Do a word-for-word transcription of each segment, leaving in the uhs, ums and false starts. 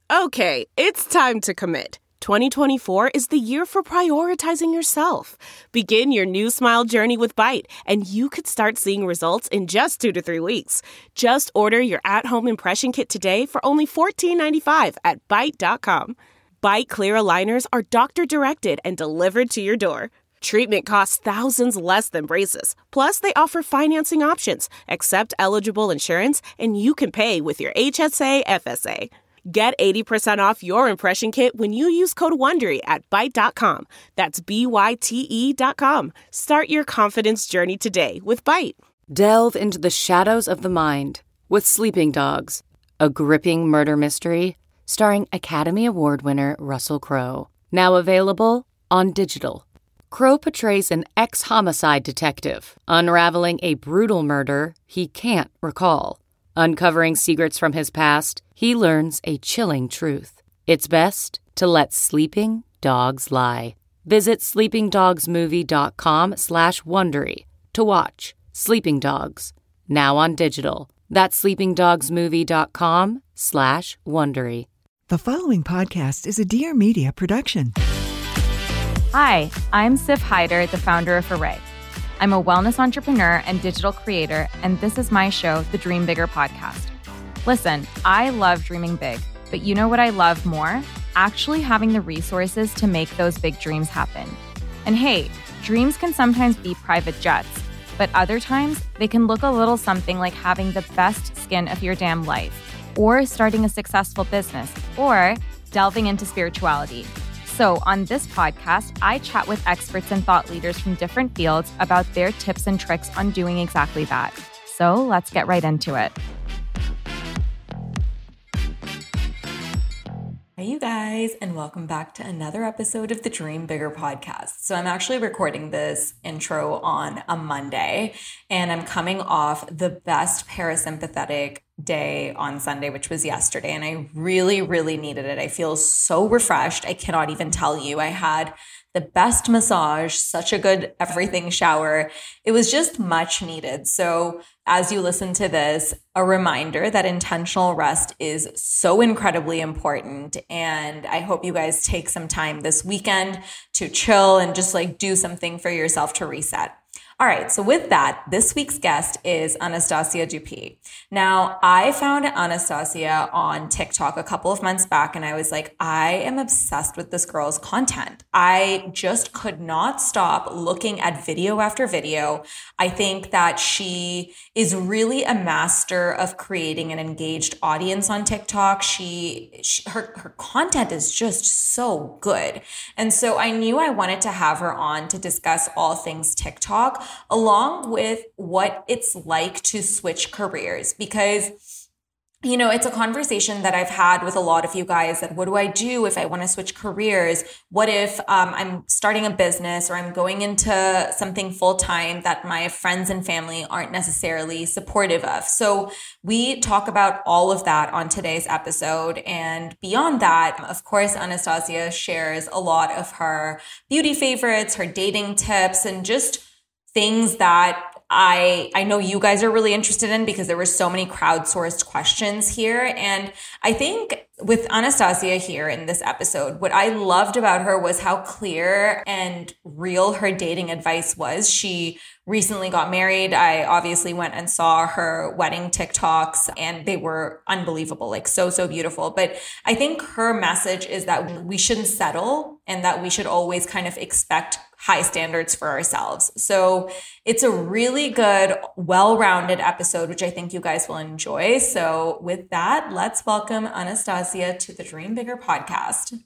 Okay, it's time to commit. twenty twenty-four is the year for prioritizing yourself. Begin your new smile journey with Byte, and you could start seeing results in just two to three weeks. Just order your at-home impression kit today for only fourteen ninety-five at byte dot com. Byte clear aligners are doctor-directed and delivered to your door. Treatment costs thousands less than braces. Plus, they offer financing options, accept eligible insurance, and you can pay with your H S A F S A. Get eighty percent off your impression kit when you use code WONDERY at byte dot com. That's B Y T E dot com. Start your confidence journey today with Byte. Delve into the shadows of the mind with Sleeping Dogs, a gripping murder mystery starring Academy Award winner Russell Crowe. Now available on digital. Crowe portrays an ex-homicide detective unraveling a brutal murder he can't recall. Uncovering secrets from his past, he learns a chilling truth. It's best to let sleeping dogs lie. Visit sleepingdogsmovie.com slash Wondery to watch Sleeping Dogs, now on digital. That's sleepingdogsmovie.com slash Wondery. The following podcast is a Dear Media production. Hi, I'm Sif Hyder, the founder of Hooray. I'm a wellness entrepreneur and digital creator, and this is my show, the Dream Bigger Podcast. Listen, I love dreaming big, but you know what I love more? Actually having the resources to make those big dreams happen. And hey, dreams can sometimes be private jets, but other times they can look a little something like having the best skin of your damn life, or starting a successful business, or delving into spirituality. So on this podcast, I chat with experts and thought leaders from different fields about their tips and tricks on doing exactly that. So let's get right into it. Hey, you guys, and welcome back to another episode of the Dream Bigger Podcast. So I'm actually recording this intro on a Monday, and I'm coming off the best parasympathetic day on Sunday, which was yesterday, and I really, really needed it. I feel so refreshed. I cannot even tell you. I had the best massage, such a good everything shower. It was just much needed. So as you listen to this, a reminder that intentional rest is so incredibly important. And I hope you guys take some time this weekend to chill and just like do something for yourself to reset. All right, so with that, this week's guest is Anastasia Dupuy. Now, I found Anastasia on TikTok a couple of months back, and I was like, I am obsessed with this girl's content. I just could not stop looking at video after video. I think that she is really a master of creating an engaged audience on TikTok. She, she her, her content is just so good. And so I knew I wanted to have her on to discuss all things TikTok, along with what it's like to switch careers, because, you know, it's a conversation that I've had with a lot of you guys that what do I do if I want to switch careers? What if um, I'm starting a business or I'm going into something full-time that my friends and family aren't necessarily supportive of? So we talk about all of that on today's episode. And beyond that, of course, Anastasia shares a lot of her beauty favorites, her dating tips, and just things that I I know you guys are really interested in because there were so many crowdsourced questions here. And I think with Anastasia here in this episode, what I loved about her was how clear and real her dating advice was. She recently got married. I obviously went and saw her wedding TikToks, and they were unbelievable, like so, so beautiful. But I think her message is that we shouldn't settle and that we should always kind of expect high standards for ourselves. So it's a really good, well-rounded episode, which I think you guys will enjoy. So with that, let's welcome Anastasia to the Dream Bigger Podcast.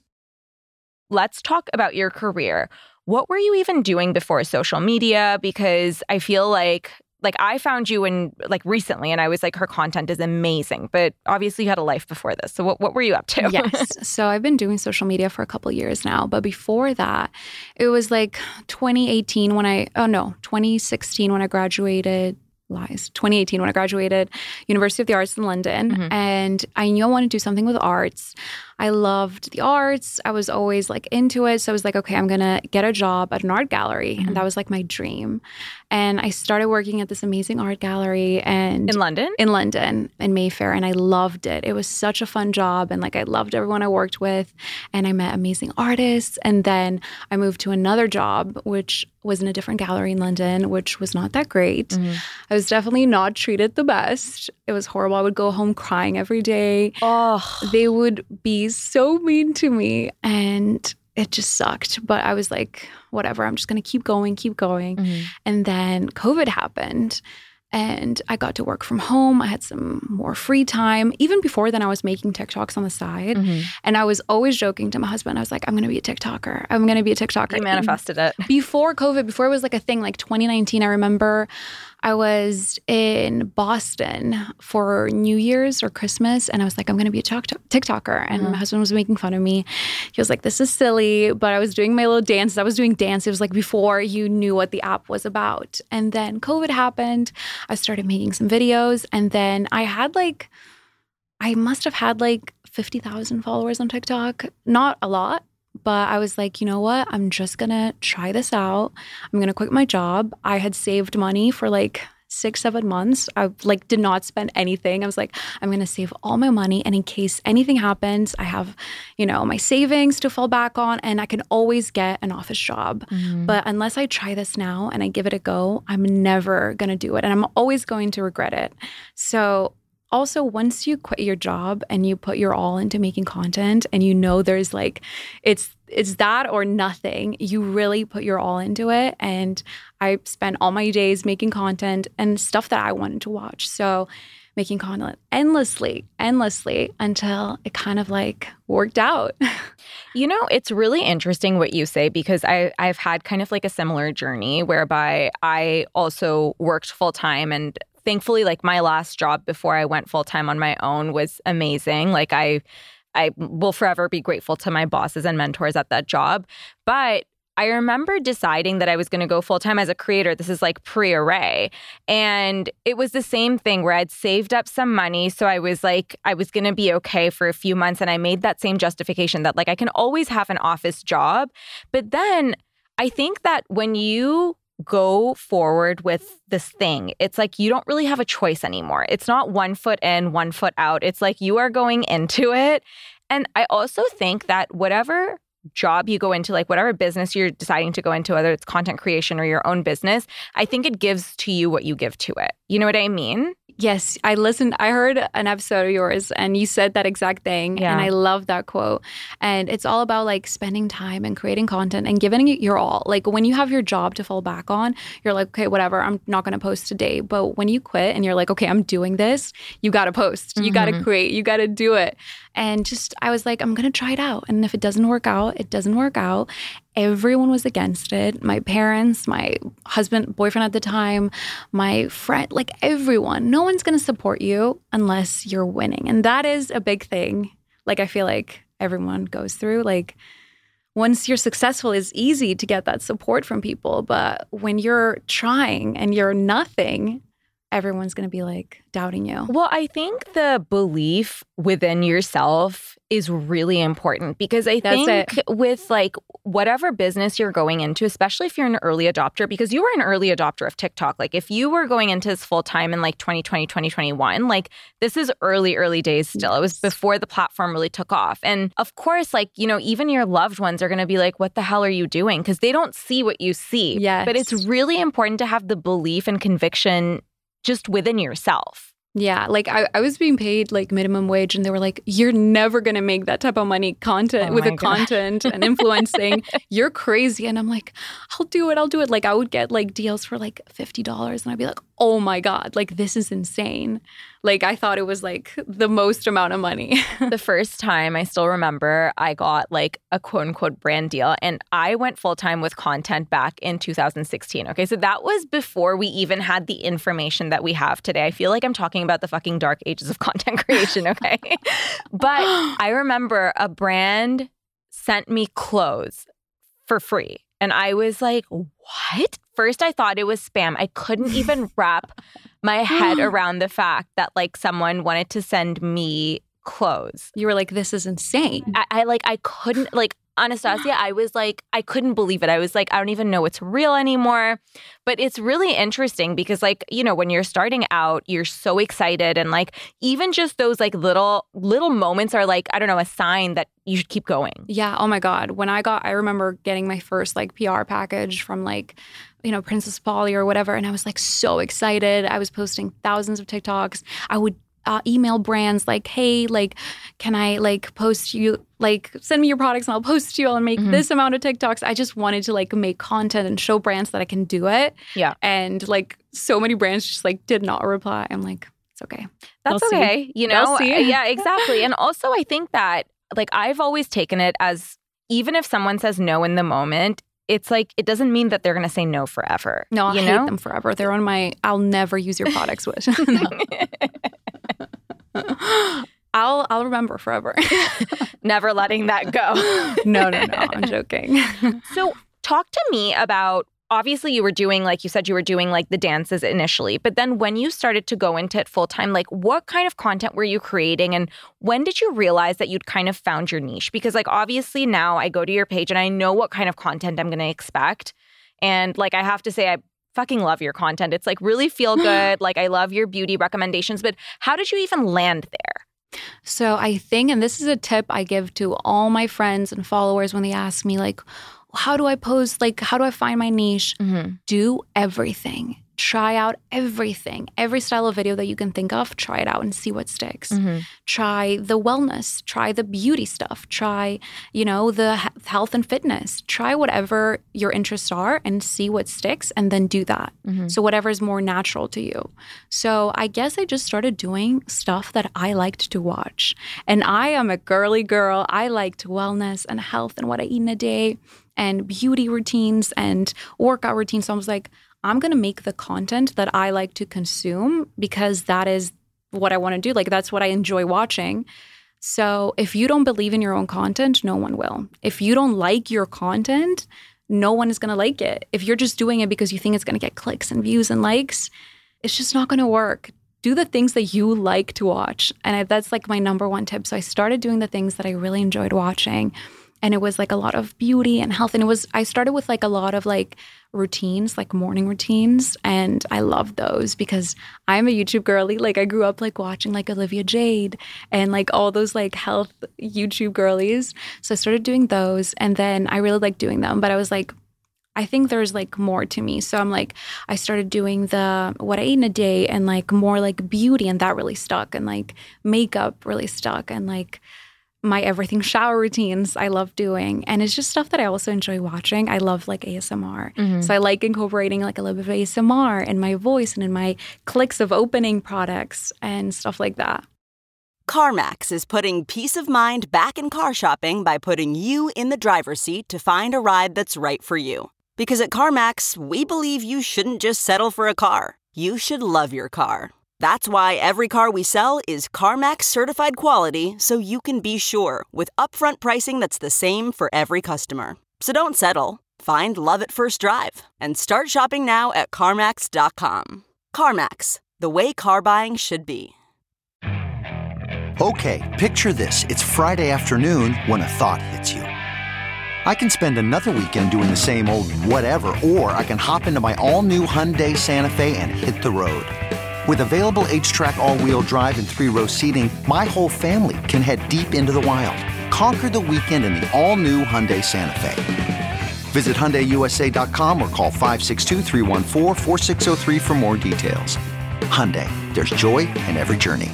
Let's talk about your career. What were you even doing before social media? Because I feel like like I found you in like recently and I was like, her content is amazing, but obviously you had a life before this. So what, what were you up to? Yes. So I've been doing social media for a couple of years now, but before that, it was like twenty eighteen when I, oh no, twenty sixteen when I graduated. Lies. twenty eighteen when I graduated University of the Arts in London. Mm-hmm. And I knew I wanted to do something with arts. I loved the arts. I was always like into it. So I was like, okay, I'm going to get a job at an art gallery. Mm-hmm. And that was like my dream. And I started working at this amazing art gallery and in London? In London, in Mayfair. And I loved it. It was such a fun job. And like I loved everyone I worked with. And I met amazing artists. And then I moved to another job, which was in a different gallery in London, which was not that great. Mm-hmm. I was definitely not treated the best. It was horrible. I would go home crying every day. Oh. They would be so mean to me and it just sucked. But I was like, whatever, I'm just going to keep going, keep going. Mm-hmm. And then COVID happened. And I got to work from home. I had some more free time. Even before then, I was making TikToks on the side. Mm-hmm. And I was always joking to my husband. I was like, I'm going to be a TikToker. I'm going to be a TikToker. You manifested it. Before COVID, before it was like a thing, like twenty nineteen, I remember I was in Boston for New Year's or Christmas. And I was like, I'm going to be a TikToker. And mm-hmm. my husband was making fun of me. He was like, this is silly. But I was doing my little dances. I was doing dance. It was like before you knew what the app was about. And then COVID happened. I started making some videos. And then I had like, I must have had like fifty thousand followers on TikTok. Not a lot. But I was like, you know what? I'm just going to try this out. I'm going to quit my job. I had saved money for like six, seven months. I like did not spend anything. I was like, I'm going to save all my money. And in case anything happens, I have, you know, my savings to fall back on and I can always get an office job. Mm-hmm. But unless I try this now and I give it a go, I'm never going to do it. And I'm always going to regret it. So also, once you quit your job and you put your all into making content and you know there's like, it's it's that or nothing, you really put your all into it. And I spent all my days making content and stuff that I wanted to watch. So making content endlessly, endlessly until it kind of like worked out. You know, it's really interesting what you say because I, I've had kind of like a similar journey whereby I also worked full time and thankfully, like my last job before I went full time on my own was amazing. Like I, I will forever be grateful to my bosses and mentors at that job. But I remember deciding that I was going to go full time as a creator. This is like pre-Array. And it was the same thing where I'd saved up some money. So I was like, I was going to be okay for a few months. And I made that same justification that like I can always have an office job. But then I think that when you go forward with this thing, it's like you don't really have a choice anymore. It's not one foot in, one foot out. It's like you are going into it. And I also think that whatever job you go into, like whatever business you're deciding to go into, whether it's content creation or your own business, I think it gives to you what you give to it. You know what I mean? Yes, I listened. I heard an episode of yours and you said that exact thing. Yeah. And I love that quote. And it's all about like spending time and creating content and giving it your all. Like when you have your job to fall back on, you're like, okay, whatever, I'm not going to post today. But when you quit and you're like, okay, I'm doing this, you got to post, mm-hmm. you got to create, you got to do it. And just, I was like, I'm going to try it out. And if it doesn't work out, it doesn't work out. Everyone was against it. My parents, my husband, boyfriend at the time, my friend, like everyone. No one's going to support you unless you're winning. And that is a big thing. Like I feel like everyone goes through. Like once you're successful, it's easy to get that support from people. But when you're trying and you're nothing, everyone's going to be like doubting you. Well, I think the belief within yourself is really important because I That's think it. with like whatever business you're going into, especially if you're an early adopter, because you were an early adopter of TikTok. Like if you were going into this full time in like twenty twenty, twenty twenty-one, like this is early, early days still. Yes. It was before the platform really took off. And of course, like, you know, even your loved ones are going to be like, what the hell are you doing? Because they don't see what you see. Yes. But it's really important to have the belief and conviction just within yourself. Yeah, like I, I was being paid like minimum wage and they were like, you're never going to make that type of money content oh with the God. content and influencing. You're crazy. And I'm like, I'll do it. I'll do it. Like I would get like deals for like fifty dollars and I'd be like, oh my God, like this is insane. Like I thought it was like the most amount of money. The first time I still remember I got like a quote unquote brand deal and I went full time with content back in two thousand sixteen. Okay, so that was before we even had the information that we have today. I feel like I'm talking about the fucking dark ages of content creation, okay? But I remember a brand sent me clothes for free. And I was like, what? First, I thought it was spam. I couldn't even wrap my head around the fact that like someone wanted to send me clothes. You were like, this is insane. I, I like, I couldn't, like, Anastasia, I was like, I couldn't believe it. I was like, I don't even know it's real anymore. But it's really interesting because, like, you know, when you're starting out, you're so excited. And like, even just those like little, little moments are like, I don't know, a sign that you should keep going. Yeah. Oh my God. When I got, I remember getting my first like P R package from like, you know, Princess Polly or whatever. And I was like so excited. I was posting thousands of TikToks. I would Uh, email brands like, hey, like, can I like post you, like send me your products and I'll post you. I'll make mm-hmm. this amount of TikToks. I just wanted to like make content and show brands that I can do it. Yeah. And like so many brands just like did not reply. I'm like, it's okay. That's They'll okay. See. You know? They'll see. Yeah, exactly. And also I think that like I've always taken it as even if someone says no in the moment, it's like, it doesn't mean that they're going to say no forever. No, I you hate know? them forever. They're on my, I'll never use your products with. I'll I'll remember forever. Never letting that go. no, no, no. I'm joking. So talk to me about, obviously you were doing, like you said, you were doing like the dances initially, but then when you started to go into it full time, like what kind of content were you creating and when did you realize that you'd kind of found your niche? Because like obviously now I go to your page and I know what kind of content I'm going to expect. And like I have to say, I fucking love your content. It's like really feel good. Like I love your beauty recommendations, but how did you even land there? So I think, and this is a tip I give to all my friends and followers when they ask me like, how do I post? Like, how do I find my niche? Mm-hmm. Do everything. Try out everything. Every style of video that you can think of, try it out and see what sticks. Mm-hmm. Try the wellness. Try the beauty stuff. Try, you know, the health and fitness. Try whatever your interests are and see what sticks and then do that. Mm-hmm. So whatever is more natural to you. So I guess I just started doing stuff that I liked to watch. And I am a girly girl. I liked wellness and health and what I eat in a day and beauty routines and workout routines. So I was like, I'm going to make the content that I like to consume because that is what I want to do. Like, that's what I enjoy watching. So if you don't believe in your own content, no one will. If you don't like your content, no one is going to like it. If you're just doing it because you think it's going to get clicks and views and likes, it's just not going to work. Do the things that you like to watch. And I, that's like my number one tip. So I started doing the things that I really enjoyed watching. And it was like a lot of beauty and health. And it was, I started with like a lot of like routines, like morning routines. And I love those because I'm a YouTube girly. Like I grew up like watching like Olivia Jade and like all those like health YouTube girlies. So I started doing those and then I really liked doing them. But I was like, I think there's like more to me. So I'm like, I started doing the what I ate in a day and like more like beauty and that really stuck and like makeup really stuck and like my everything shower routines I love doing. And it's just stuff that I also enjoy watching. I love like A S M R. Mm-hmm. So I like incorporating like a little bit of A S M R in my voice and in my clicks of opening products and stuff like that. CarMax is putting peace of mind back in car shopping by putting you in the driver's seat to find a ride that's right for you. Because at CarMax, we believe you shouldn't just settle for a car. You should love your car. That's why every car we sell is CarMax certified quality so you can be sure with upfront pricing that's the same for every customer. So don't settle. Find love at first drive and start shopping now at CarMax dot com. CarMax, the way car buying should be. Okay, picture this. It's Friday afternoon when a thought hits you. I can spend another weekend doing the same old whatever, or I can hop into my all-new Hyundai Santa Fe and hit the road. With available H-Track all-wheel drive and three-row seating, my whole family can head deep into the wild. Conquer the weekend in the all-new Hyundai Santa Fe. Visit Hyundai U S A dot com or call five six two, three one four, four six zero three for more details. Hyundai, there's joy in every journey.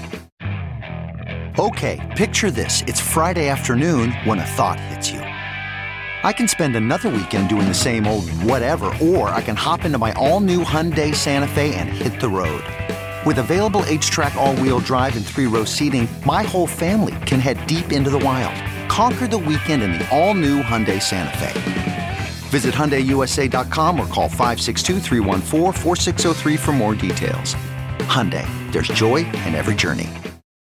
Okay, picture this. It's Friday afternoon when a thought hits you. I can spend another weekend doing the same old whatever, or I can hop into my all-new Hyundai Santa Fe and hit the road. With available H-Track all-wheel drive and three-row seating, my whole family can head deep into the wild. Conquer the weekend in the all-new Hyundai Santa Fe. Visit Hyundai U S A dot com or call five six two, three one four, four six zero three for more details. Hyundai, there's joy in every journey.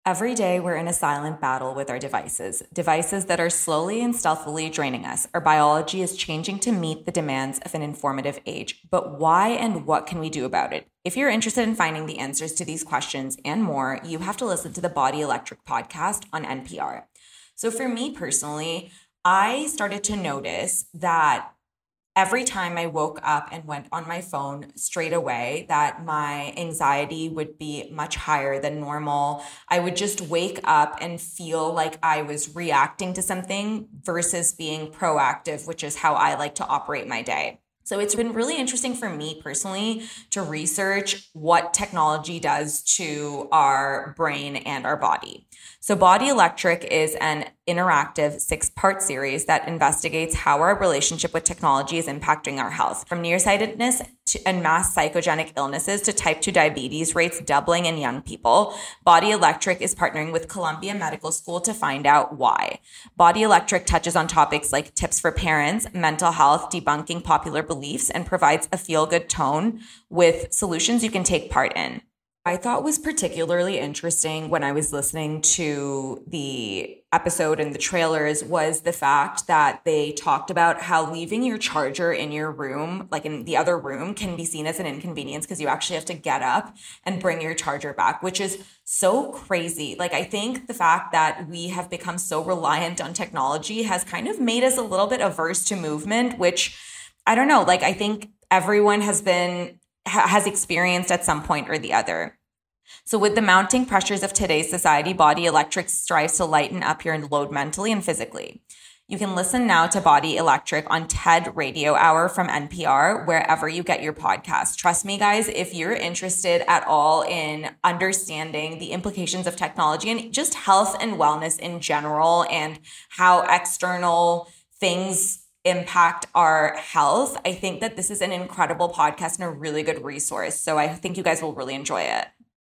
Every day, we're in a silent battle with our devices, devices that are slowly and stealthily draining us. Our biology is changing to meet the demands of an informative age. But why and what can we do about it? If you're interested in finding the answers to these questions and more, you have to listen to the Body Electric podcast on N P R. So for me personally, I started to notice that every time I woke up and went on my phone straight away, that my anxiety would be much higher than normal. I would just wake up and feel like I was reacting to something versus being proactive, which is how I like to operate my day. So it's been really interesting for me personally to research what technology does to our brain and our body. So Body Electric is an interactive six-part series that investigates how our relationship with technology is impacting our health, from nearsightedness to, and mass psychogenic illnesses to type two diabetes rates doubling in young people. Body Electric is partnering with Columbia Medical School to find out why. Body Electric touches on topics like tips for parents, mental health, debunking popular beliefs, and provides a feel-good tone with solutions you can take part in. I thought was particularly interesting when I was listening to the episode and the trailers was the fact that they talked about how leaving your charger in your room, like in the other room, can be seen as an inconvenience because you actually have to get up and bring your charger back, which is so crazy. Like, I think the fact that we have become so reliant on technology has kind of made us a little bit averse to movement, which I don't know, like I think everyone has been has experienced at some point or the other. So with the mounting pressures of today's society, Body Electric strives to lighten up your load mentally and physically. You can listen now to Body Electric on TED Radio Hour from N P R, wherever you get your podcast. Trust me, guys, if you're interested at all in understanding the implications of technology and just health and wellness in general and how external things impact our health, I think that this is an incredible podcast and a really good resource. So I think you guys will really enjoy it.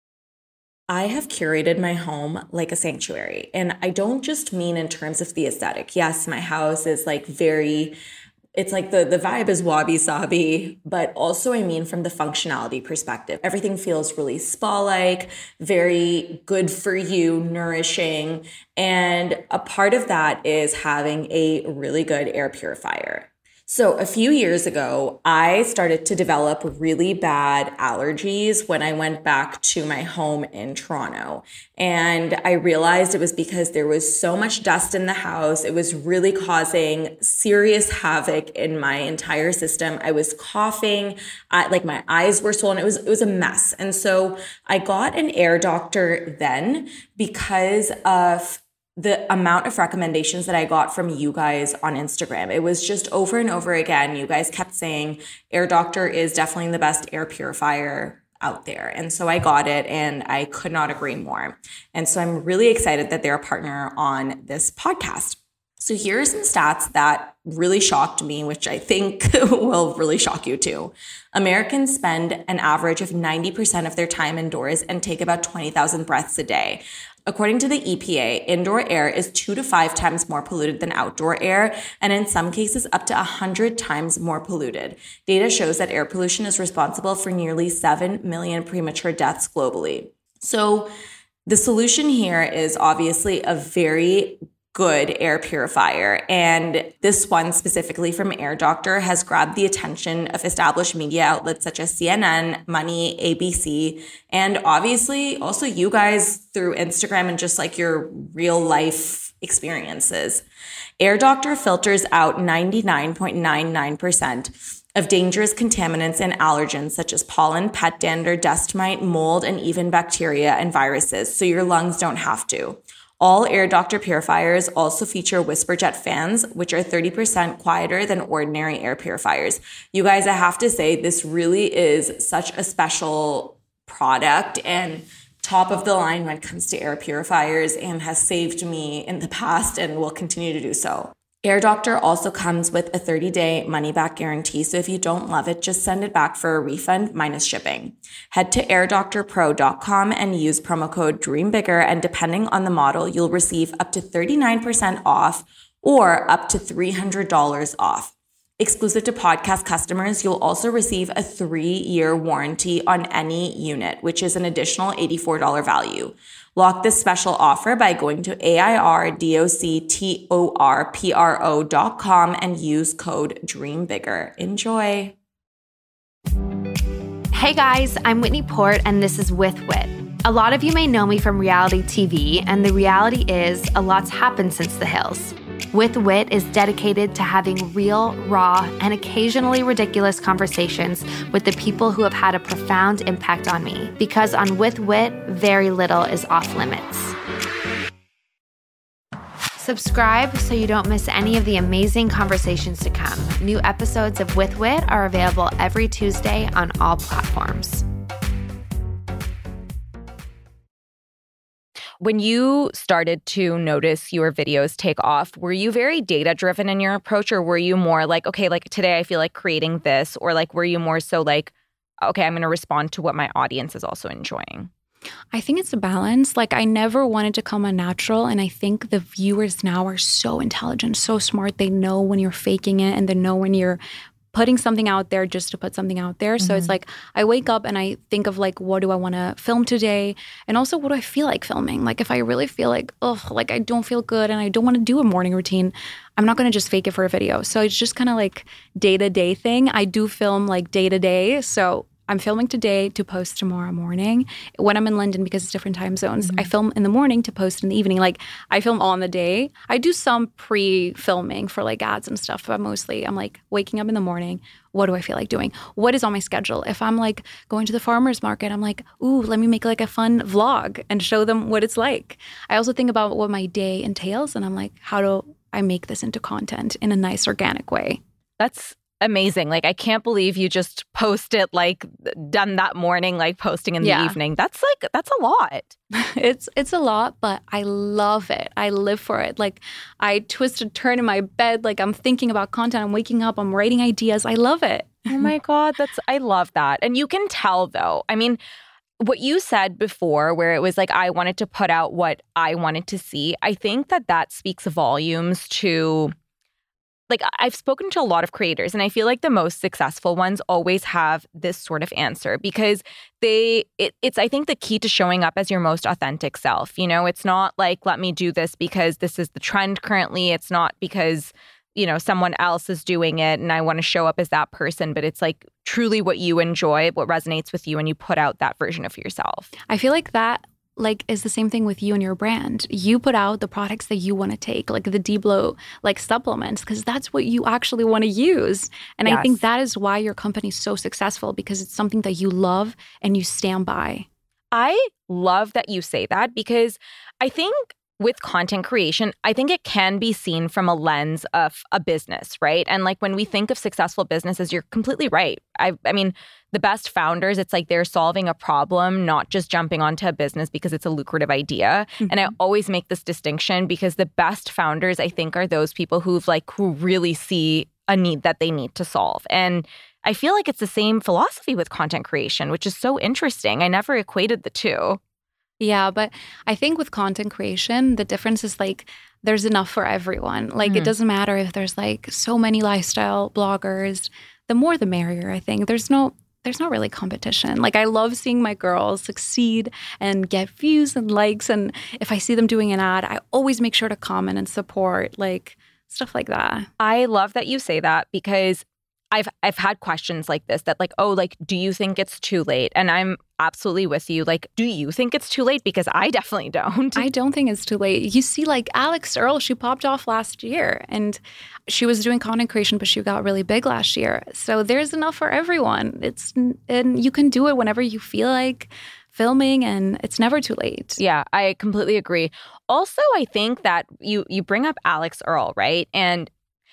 I have curated my home like a sanctuary, and I don't just mean in terms of the aesthetic. Yes, my house is like very, it's like the, the vibe is wabi-sabi, but also I mean from the functionality perspective. Everything feels really spa-like, very good for you, nourishing. And a part of that is having a really good air purifier. So a few years ago, I started to develop really bad allergies when I went back to my home in Toronto. And I realized it was because there was so much dust in the house. It was really causing serious havoc in my entire system. I was coughing, I, like my eyes were swollen. It was, it was a mess. And so I got an air doctor then because of the amount of recommendations that I got from you guys on Instagram. It was just over and over again. You guys kept saying Air Doctor is definitely the best air purifier out there. And so I got it and I could not agree more. And so I'm really excited that they're a partner on this podcast. So here are some stats that really shocked me, which I think will really shock you too. Americans spend an average of ninety percent of their time indoors and take about twenty thousand breaths a day. According to the E P A, indoor air is two to five times more polluted than outdoor air, and in some cases up to one hundred times more polluted. Data shows that air pollution is responsible for nearly seven million premature deaths globally. So the solution here is obviously a very good air purifier. And this one specifically from Air Doctor has grabbed the attention of established media outlets such as C N N, Money, A B C, and obviously also you guys through Instagram and just like your real life experiences. Air Doctor filters out ninety-nine point nine nine percent of dangerous contaminants and allergens such as pollen, pet dander, dust mite, mold, and even bacteria and viruses, so your lungs don't have to. All Air Doctor purifiers also feature WhisperJet fans, which are thirty percent quieter than ordinary air purifiers. You guys, I have to say, this really is such a special product and top of the line when it comes to air purifiers and has saved me in the past and will continue to do so. Air Doctor also comes with a thirty-day money-back guarantee, so if you don't love it, just send it back for a refund minus shipping. Head to air doctor pro dot com and use promo code DREAMBIGGER, and depending on the model, you'll receive up to thirty-nine percent off or up to three hundred dollars off. Exclusive to podcast customers, you'll also receive a three-year warranty on any unit, which is an additional eighty-four dollars value. Lock this special offer by going to A-I-R-D-O-C-T-O-R-P-R-O dot com and use code DREAMBIGGER. Enjoy. Hey guys, I'm Whitney Port and this is With Wit. A lot of you may know me from reality T V, and the reality is a lot's happened since The Hills. With Wit is dedicated to having real, raw, and occasionally ridiculous conversations with the people who have had a profound impact on me. Because on With Wit, very little is off limits. Subscribe so you don't miss any of the amazing conversations to come. New episodes of With Wit are available every Tuesday on all platforms. When you started to notice your videos take off, were you very data-driven in your approach, or were you more like, okay, like today I feel like creating this, or like were you more so like, okay, I'm going to respond to what my audience is also enjoying? I think it's a balance. Like, I never wanted to come unnatural, and I think the viewers now are so intelligent, so smart. They know when you're faking it, and they know when you're putting something out there just to put something out there. Mm-hmm. So it's like I wake up and I think of like, what do I want to film today? And also, what do I feel like filming? Like, if I really feel like, oh, like I don't feel good and I don't want to do a morning routine, I'm not going to just fake it for a video. So it's just kind of like day-to-day thing. I do film like day-to-day. So I'm filming today to post tomorrow morning. When I'm in London, because it's different time zones, mm-hmm. I film in the morning to post in the evening. Like, I film all in the day. I do some pre-filming for like ads and stuff, but mostly I'm like waking up in the morning. What do I feel like doing? What is on my schedule? If I'm like going to the farmer's market, I'm like, ooh, let me make like a fun vlog and show them what it's like. I also think about what my day entails, and I'm like, how do I make this into content in a nice, organic way? That's amazing. Like, I can't believe you just posted, like, done that morning, like posting in the Yeah. evening. That's like, that's a lot. It's it's a lot, but I love it. I live for it. Like, I twist and turn in my bed. Like, I'm thinking about content. I'm waking up. I'm writing ideas. I love it. Oh my God. That's, I love that. And you can tell though, I mean, what you said before, where it was like, I wanted to put out what I wanted to see. I think that that speaks volumes to, like, I've spoken to a lot of creators, and I feel like the most successful ones always have this sort of answer, because they, it, it's, I think, the key to showing up as your most authentic self. You know, it's not like, let me do this because this is the trend currently. It's not because, you know, someone else is doing it and I want to show up as that person, but it's like truly what you enjoy, what resonates with you, and you put out that version of yourself. I feel like that like is the same thing with you and your brand. You put out the products that you want to take, like the D-Blow like supplements, because that's what you actually want to use. And Yes. I think that is why your company is so successful, because it's something that you love and you stand by. I love that you say that, because I think with content creation, I think it can be seen from a lens of a business, right? And like when we think of successful businesses, you're completely right. I, I mean, the best founders, it's like they're solving a problem, not just jumping onto a business because it's a lucrative idea. Mm-hmm. And I always make this distinction, because the best founders, I think, are those people who've like, who really see a need that they need to solve. And I feel like it's the same philosophy with content creation, which is so interesting. I never equated the two. Yeah, but I think with content creation, the difference is like there's enough for everyone. Like Mm-hmm. it doesn't matter if there's like so many lifestyle bloggers. The more the merrier, I think. There's no there's not really competition. Like, I love seeing my girls succeed and get views and likes. And if I see them doing an ad, I always make sure to comment and support, like stuff like that. I love that you say that, because I've I've had questions like this that like, oh, like, do you think it's too late? And I'm absolutely with you. Like, do you think it's too late? Because I definitely don't. I don't think it's too late. You see, like Alex Earle, she popped off last year and she was doing content creation, but she got really big last year. So there's enough for everyone. It's and you can do it whenever you feel like filming, and it's never too late. Yeah, I completely agree. Also, I think that you you bring up Alex Earle, right? And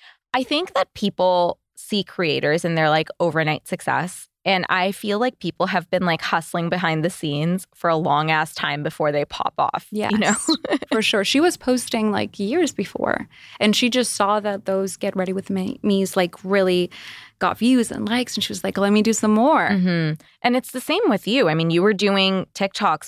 I think that people see creators and they're like overnight success. And I feel like people have been like hustling behind the scenes for a long ass time before they pop off. Yes, you know? for sure. She was posting like years before, and she just saw that those Get Ready With Me me's like really got views and likes, and she was like, let me do some more. Mm-hmm. And it's the same with you. I mean, you were doing TikToks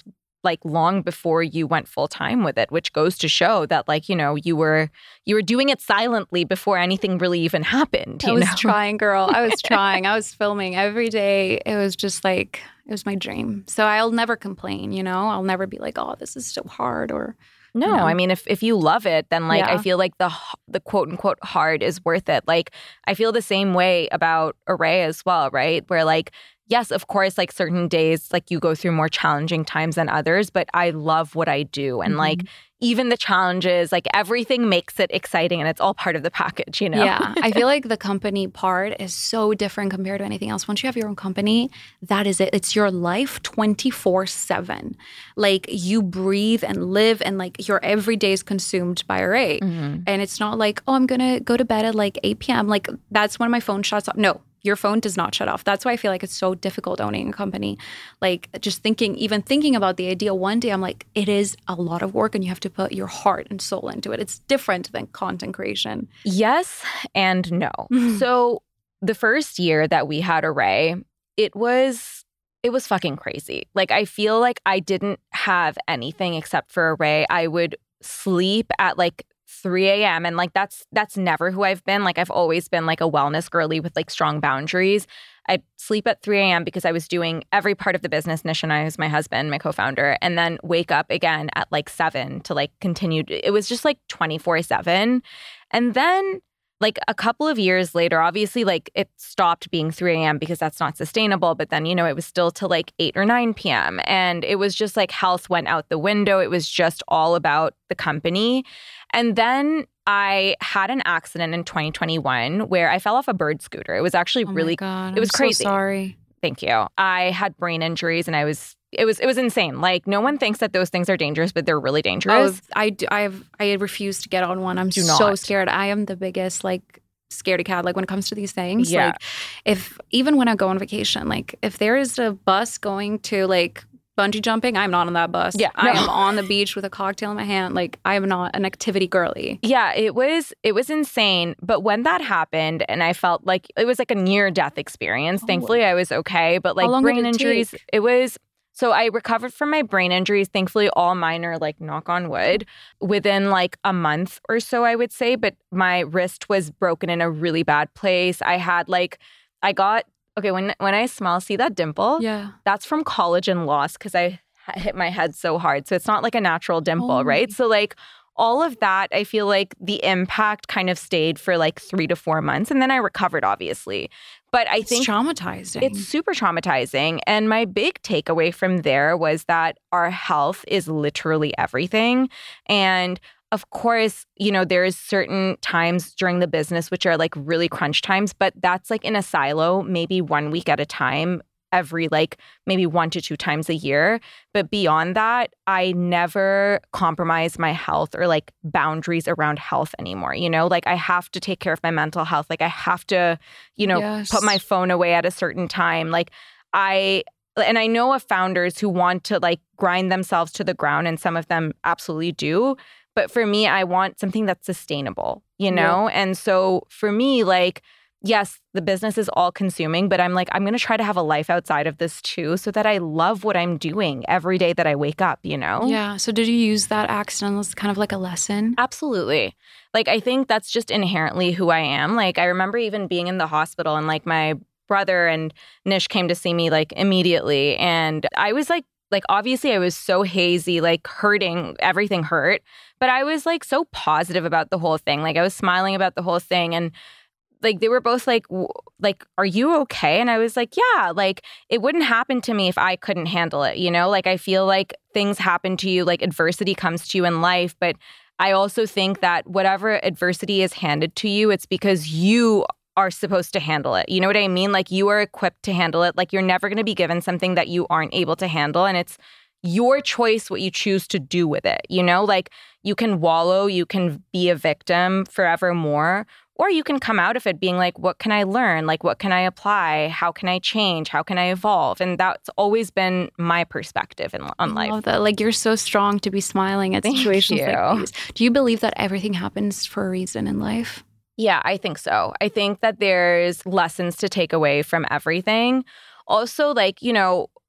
like long before you went full time with it, which goes to show that like, you know, you were you were doing it silently before anything really even happened. You I was know? trying, girl. I was trying. I was filming every day. It was just like, it was my dream. So I'll never complain, you know? I'll never be like, oh, this is so hard or... No, you know. I mean, if, if you love it, then like, Yeah. I feel like the the quote unquote hard is worth it. Like, I feel the same way about Array as well, right? Where like, yes, of course, like certain days, like you go through more challenging times than others, but I love what I do. And Mm-hmm. like, even the challenges, like everything makes it exciting and it's all part of the package, you know? Yeah. I feel like the company part is so different compared to anything else. Once you have your own company, that is it. It's your life twenty-four seven. Like you breathe and live and like your every day is consumed by Array. Mm-hmm. And it's not like, oh, I'm going to go to bed at like eight p.m. Like that's when my phone shuts off. No. Your phone does not shut off. That's why I feel like it's so difficult owning a company. Like just thinking, even thinking about the idea one day, I'm like, it is a lot of work and you have to put your heart and soul into it. It's different than content creation. Yes and no. So the first year that we had Array, it was it was fucking crazy. Like I feel like I didn't have anything except for Array. I would sleep at like three a.m. and like that's that's never who I've been. Like I've always been like a wellness girly with like strong boundaries. I'd sleep at three a.m. because I was doing every part of the business. Nish and I is my husband, my co-founder, and then wake up again at like seven to like continue. It was just like twenty-four seven. And then like a couple of years later, obviously like it stopped being three a.m. because that's not sustainable. But then, you know, it was still to like eight or nine p.m. And it was just like health went out the window. It was just all about the company. And then I had an accident in twenty twenty-one where I fell off a bird scooter. It was actually Oh my really, God, it was I'm so crazy. sorry. Thank you. I had brain injuries and I was, it was, it was insane. Like no one thinks that those things are dangerous, but they're really dangerous. Oh, I, do- I have, I refuse to get on one. I'm Do so not. scared. I am the biggest like scaredy cat. Like when it comes to these things, Yeah. like if even when I go on vacation, like if there is a bus going to like bungee jumping, I'm not on that bus. Yeah, I no. am on the beach with a cocktail in my hand. Like I am not an activity girly. Yeah, it was it was insane. But when that happened and I felt like it was like a near death experience. Oh. Thankfully I was okay. But like long did brain it injuries, take? it was so I recovered from my brain injuries, thankfully all minor, like knock on wood, within like a month or so, I would say. But my wrist was broken in a really bad place. I had like I got okay, when when I smile, see that dimple? Yeah. That's from collagen loss because I hit my head so hard. So it's not like a natural dimple, Oh. right? So like all of that, I feel like the impact kind of stayed for like three to four months. And then I recovered, obviously. But I It's think traumatizing. it's super traumatizing. And my big takeaway from there was that our health is literally everything. And of course, you know, there's certain times during the business which are like really crunch times, but that's like in a silo, maybe one week at a time, every like maybe one to two times a year. But beyond that, I never compromise my health or like boundaries around health anymore. You know, like I have to take care of my mental health. Like I have to, you know, Yes. put my phone away at a certain time. Like I, and I know of founders who want to like grind themselves to the ground, and some of them absolutely do. But for me, I want something that's sustainable, you know? And so for me, like, yes, the business is all consuming, but I'm like, I'm going to try to have a life outside of this too, so that I love what I'm doing every day that I wake up, you know? Yeah. So did you use that accident as kind of like a lesson? Absolutely. Like, I think that's just inherently who I am. Like, I remember even being in the hospital and like my brother and Nish came to see me like immediately. And I was like, like, obviously I was so hazy, like hurting, everything hurt. But I was like so positive about the whole thing. Like I was smiling about the whole thing. And like they were both like, w- like, are you okay? And I was like, yeah, like it wouldn't happen to me if I couldn't handle it. You know, like I feel like things happen to you, like adversity comes to you in life. But I also think that whatever adversity is handed to you, it's because you are supposed to handle it. You know what I mean? Like you are equipped to handle it. Like you're never going to be given something that you aren't able to handle. And it's your choice what you choose to do with it. You know, like you can wallow, you can be a victim forevermore, or you can come out of it being like, what can I learn? Like, what can I apply? How can I change? How can I evolve? And that's always been my perspective in, on I life. love that. Like you're so strong to be smiling at Thank situations you. like these. Do you believe that everything happens for a reason in life? Yeah, I think so. I think that there's lessons to take away from everything. Also, like, you know,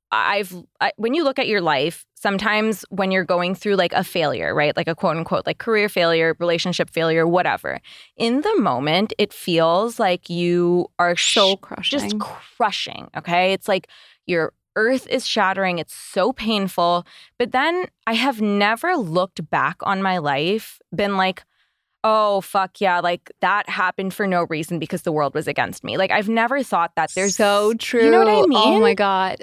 I've I, when you look at your life, sometimes when you're going through like a failure, right? Like a quote unquote like career failure, relationship failure, whatever. In the moment, it feels like you are so sh- crushing. just crushing. Okay. It's like your earth is shattering. It's so painful. But then I have never looked back on my life, been like, oh, fuck yeah, like that happened for no reason because the world was against me. Like I've never thought that. There's so true. You know what I mean? Oh my God.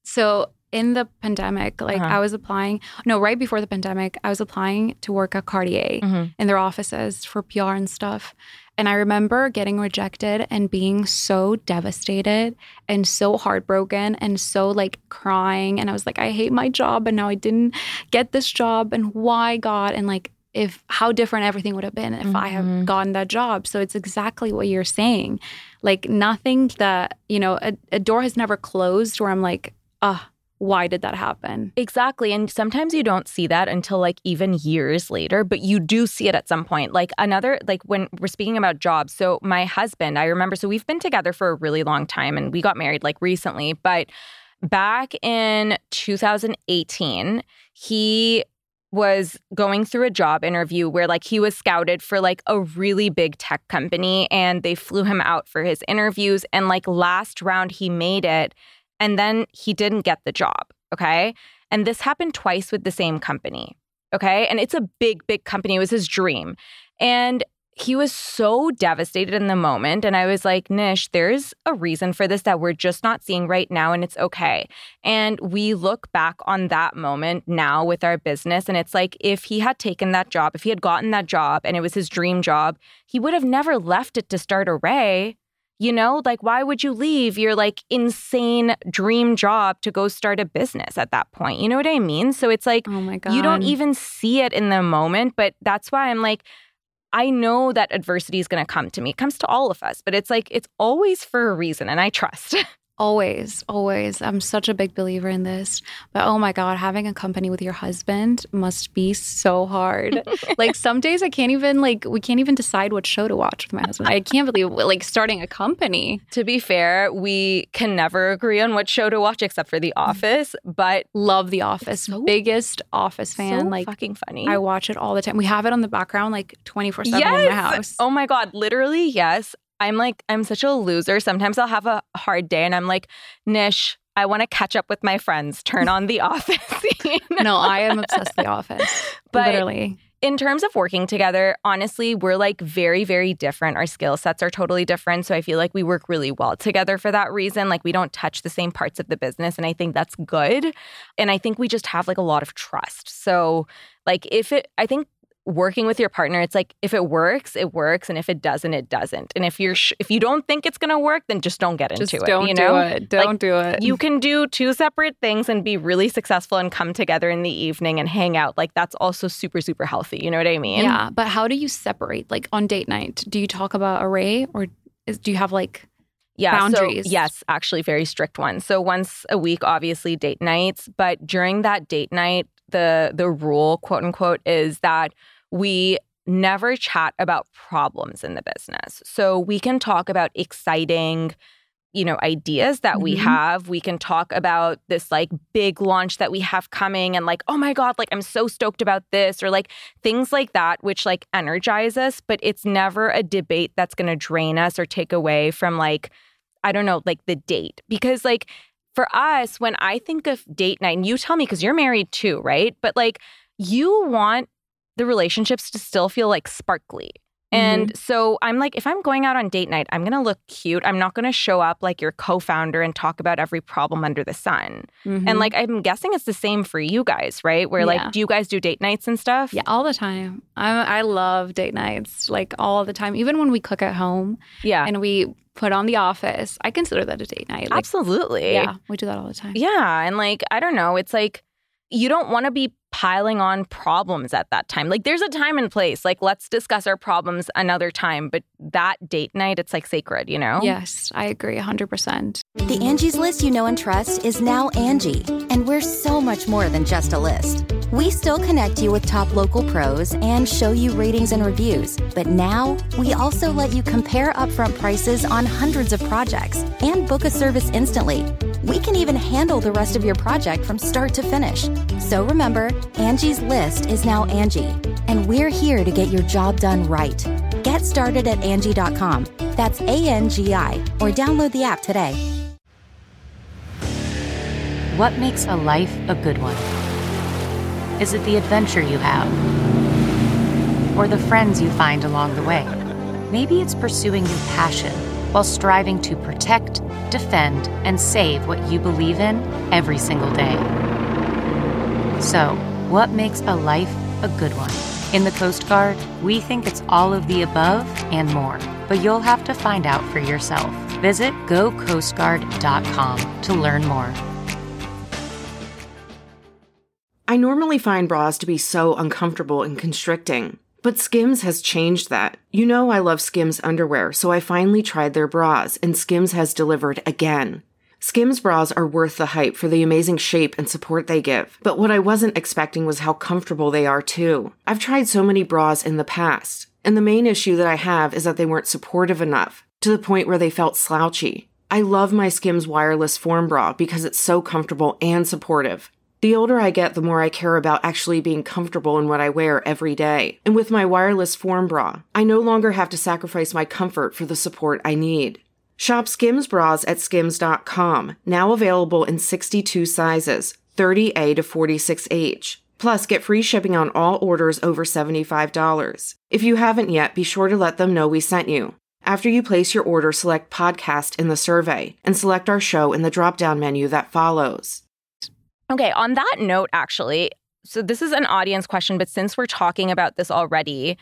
So in the pandemic, like Uh-huh. I was applying, no, right before the pandemic, I was applying to work at Cartier Mm-hmm. in their offices for P R and stuff. And I remember getting rejected and being so devastated and so heartbroken and so like crying. And I was like, I hate my job and now I didn't get this job and why, God? And like, if how different everything would have been if Mm-hmm. I had gotten that job. So it's exactly what you're saying. Like nothing that, you know, a, a door has never closed where I'm like, ah, oh, why did that happen? Exactly. And sometimes you don't see that until like even years later, but you do see it at some point. Like another, like when we're speaking about jobs. So my husband, I remember, so we've been together for a really long time and we got married like recently, but back in two thousand eighteen, he was going through a job interview where like he was scouted for like a really big tech company and they flew him out for his interviews and like last round he made it. And then he didn't get the job, okay? And this happened twice with the same company, okay? And it's a big, big company. It was his dream. And he was so devastated in the moment. And I was like, Nish, there's a reason for this that we're just not seeing right now, and it's okay. And we look back on that moment now with our business, and it's like if he had taken that job, if he had gotten that job and it was his dream job, he would have never left it to start Array. You know, like, why would you leave your like insane dream job to go start a business at that point? You know what I mean? So it's like, oh my God. You don't even see it in the moment. But that's why I'm like, I know that adversity is going to come to me. It comes to all of us. But it's like, it's always for a reason. And I trust. Always, always. I'm such a big believer in this. But oh my God, having a company with your husband must be so hard. Like some days I can't even like, we can't even decide what show to watch with my husband. I can't believe like starting a company. To be fair, we can never agree on what show to watch except for The Office, but love The Office. So, biggest Office fan. So like fucking funny. I watch it all the time. We have it on the background like twenty-four seven yes! in my house. Oh my God, literally, yes. I'm like, I'm such a loser. Sometimes I'll have a hard day and I'm like, Nish, I want to catch up with my friends. Turn on The Office. You know? No, I am obsessed with The Office. But literally. In terms of working together, honestly, we're like very, very different. Our skill sets are totally different. So I feel like we work really well together for that reason. Like we don't touch the same parts of the business. And I think that's good. And I think we just have like a lot of trust. So like if it, I think working with your partner, it's like if it works, it works, and if it doesn't, it doesn't. And if you're sh- if you don't think it's gonna work, then just don't get into just it. Don't you know, do it. Don't like, do it. You can do two separate things and be really successful and come together in the evening and hang out. Like that's also super, super healthy. You know what I mean? Yeah, but how do you separate? Like on date night, do you talk about Array or is, do you have like yeah, boundaries? So, yes, actually, very strict ones. So once a week, obviously, date nights. But during that date night, the the rule, quote unquote, is that we never chat about problems in the business. So we can talk about exciting, you know, ideas that mm-hmm. we have. We can talk about this like big launch that we have coming and like, oh my God, like I'm so stoked about this, or like things like that, which like energize us, but it's never a debate that's going to drain us or take away from like, I don't know, like the date. Because like for us, when I think of date night, and you tell me because you're married too, right? But like you want the relationships to still feel like sparkly. And mm-hmm. so I'm like, if I'm going out on date night, I'm going to look cute. I'm not going to show up like your co-founder and talk about every problem under the sun. Mm-hmm. And like, I'm guessing it's the same for you guys, right? Where yeah. like, do you guys do date nights and stuff? Yeah, all the time. I I love date nights, like all the time. Even when we cook at home yeah. and we put on The Office, I consider that a date night. Like, absolutely. Yeah, we do that all the time. Yeah. And like, I don't know, it's like, you don't want to be piling on problems at that time. Like there's a time and place. Like let's discuss our problems another time. But that date night, it's like sacred, you know? Yes, I agree one hundred percent. The Angie's List you know and trust is now Angie. And we're so much more than just a list. We still connect you with top local pros and show you ratings and reviews. But now we also let you compare upfront prices on hundreds of projects and book a service instantly. We can even handle the rest of your project from start to finish. So remember, Angie's List is now Angie, and we're here to get your job done right. Get started at Angie dot com. That's A N G I, or download the app today. What makes a life a good one? Is it the adventure you have? Or the friends you find along the way? Maybe it's pursuing your passion while striving to protect, defend, and save what you believe in every single day. So, what makes a life a good one? In the Coast Guard, we think it's all of the above and more, but you'll have to find out for yourself. Visit go coast guard dot com to learn more. I normally find bras to be so uncomfortable and constricting, but Skims has changed that. You know I love Skims underwear, so I finally tried their bras, and Skims has delivered again. Skims bras are worth the hype for the amazing shape and support they give, but what I wasn't expecting was how comfortable they are too. I've tried so many bras in the past, and the main issue that I have is that they weren't supportive enough, to the point where they felt slouchy. I love my Skims wireless form bra because it's so comfortable and supportive. The older I get, the more I care about actually being comfortable in what I wear every day. And with my wireless form bra, I no longer have to sacrifice my comfort for the support I need. Shop Skims bras at skims dot com, now available in sixty-two sizes, thirty A to forty-six H. Plus, get free shipping on all orders over seventy-five dollars. If you haven't yet, be sure to let them know we sent you. After you place your order, select Podcast in the survey, and select our show in the drop-down menu that follows. Okay, on that note, actually, so this is an audience question, but since we're talking about this already,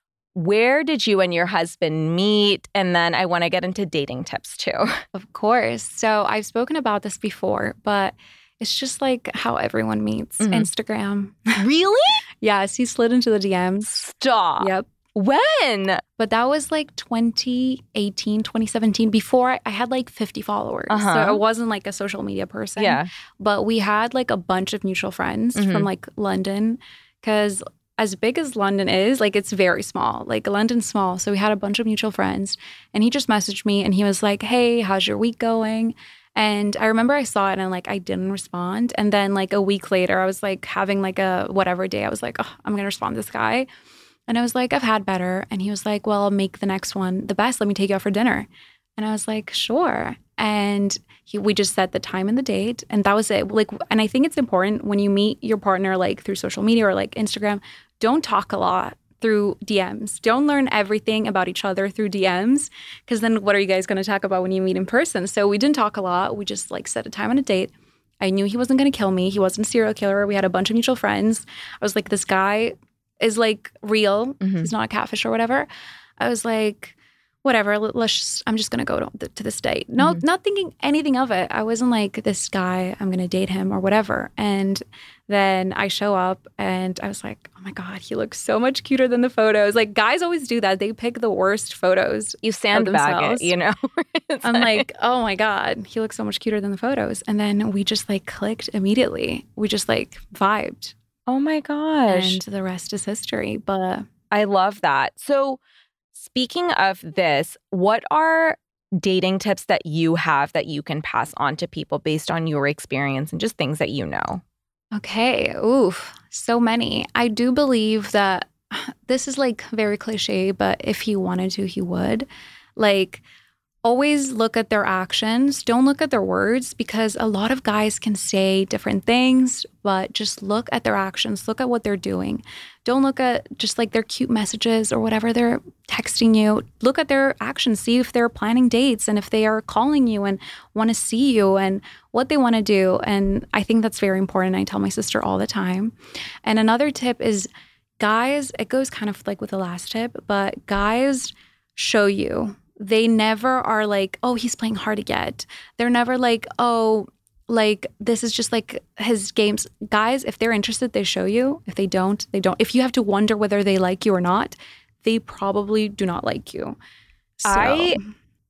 where did you and your husband meet? And then I want to get into dating tips too. Of course. So I've spoken about this before, but it's just like how everyone meets. Mm-hmm. Instagram. Really? Yes, he slid into the D Ms. Stop. Yep. When? But that was like twenty eighteen, twenty seventeen, before I had like fifty followers. Uh-huh. So I wasn't like a social media person. Yeah. But we had like a bunch of mutual friends mm-hmm. from like London, because as big as London is, like it's very small. Like London's small. So we had a bunch of mutual friends, and he just messaged me and he was like, hey, how's your week going? And I remember I saw it and like I didn't respond. And then like a week later, I was like having like a whatever day. I was like, oh, I'm going to respond to this guy. And I was like, I've had better. And he was like, well, I'll make the next one the best. Let me take you out for dinner. And I was like, sure. And he, we just set the time and the date. And that was it. Like, and I think it's important when you meet your partner, like through social media or like Instagram, don't talk a lot through D Ms. Don't learn everything about each other through D Ms, because then what are you guys going to talk about when you meet in person? So we didn't talk a lot. We just like set a time and a date. I knew he wasn't going to kill me. He wasn't a serial killer. We had a bunch of mutual friends. I was like, this guy is like real. Mm-hmm. He's not a catfish or whatever. I was like, whatever, let's just, I'm just going to go to, to this date. No, mm-hmm. not thinking anything of it. I wasn't like, this guy, I'm going to date him or whatever. And then I show up and I was like, oh my God, he looks so much cuter than the photos. Like guys always do that. They pick the worst photos. You sandbag it, you know? I'm like, oh my God, he looks so much cuter than the photos. And then we just like clicked immediately. We just like vibed. Oh my gosh. And the rest is history. But I love that. So speaking of this, what are dating tips that you have that you can pass on to people based on your experience and just things that you know? Okay. Oof. So many. I do believe that this is like very cliche, but if he wanted to, he would. Like, always look at their actions. Don't look at their words, because a lot of guys can say different things, but just look at their actions. Look at what they're doing. Don't look at just like their cute messages or whatever they're texting you. Look at their actions. See if they're planning dates and if they are calling you and want to see you and what they want to do. And I think that's very important. I tell my sister all the time. And another tip is, guys, it goes kind of like with the last tip, but guys show you. They never are like, oh, he's playing hard to get. They're never like, oh, like this is just like his games. Guys, if they're interested, they show you. If they don't, they don't. If you have to wonder whether they like you or not, they probably do not like you. So. I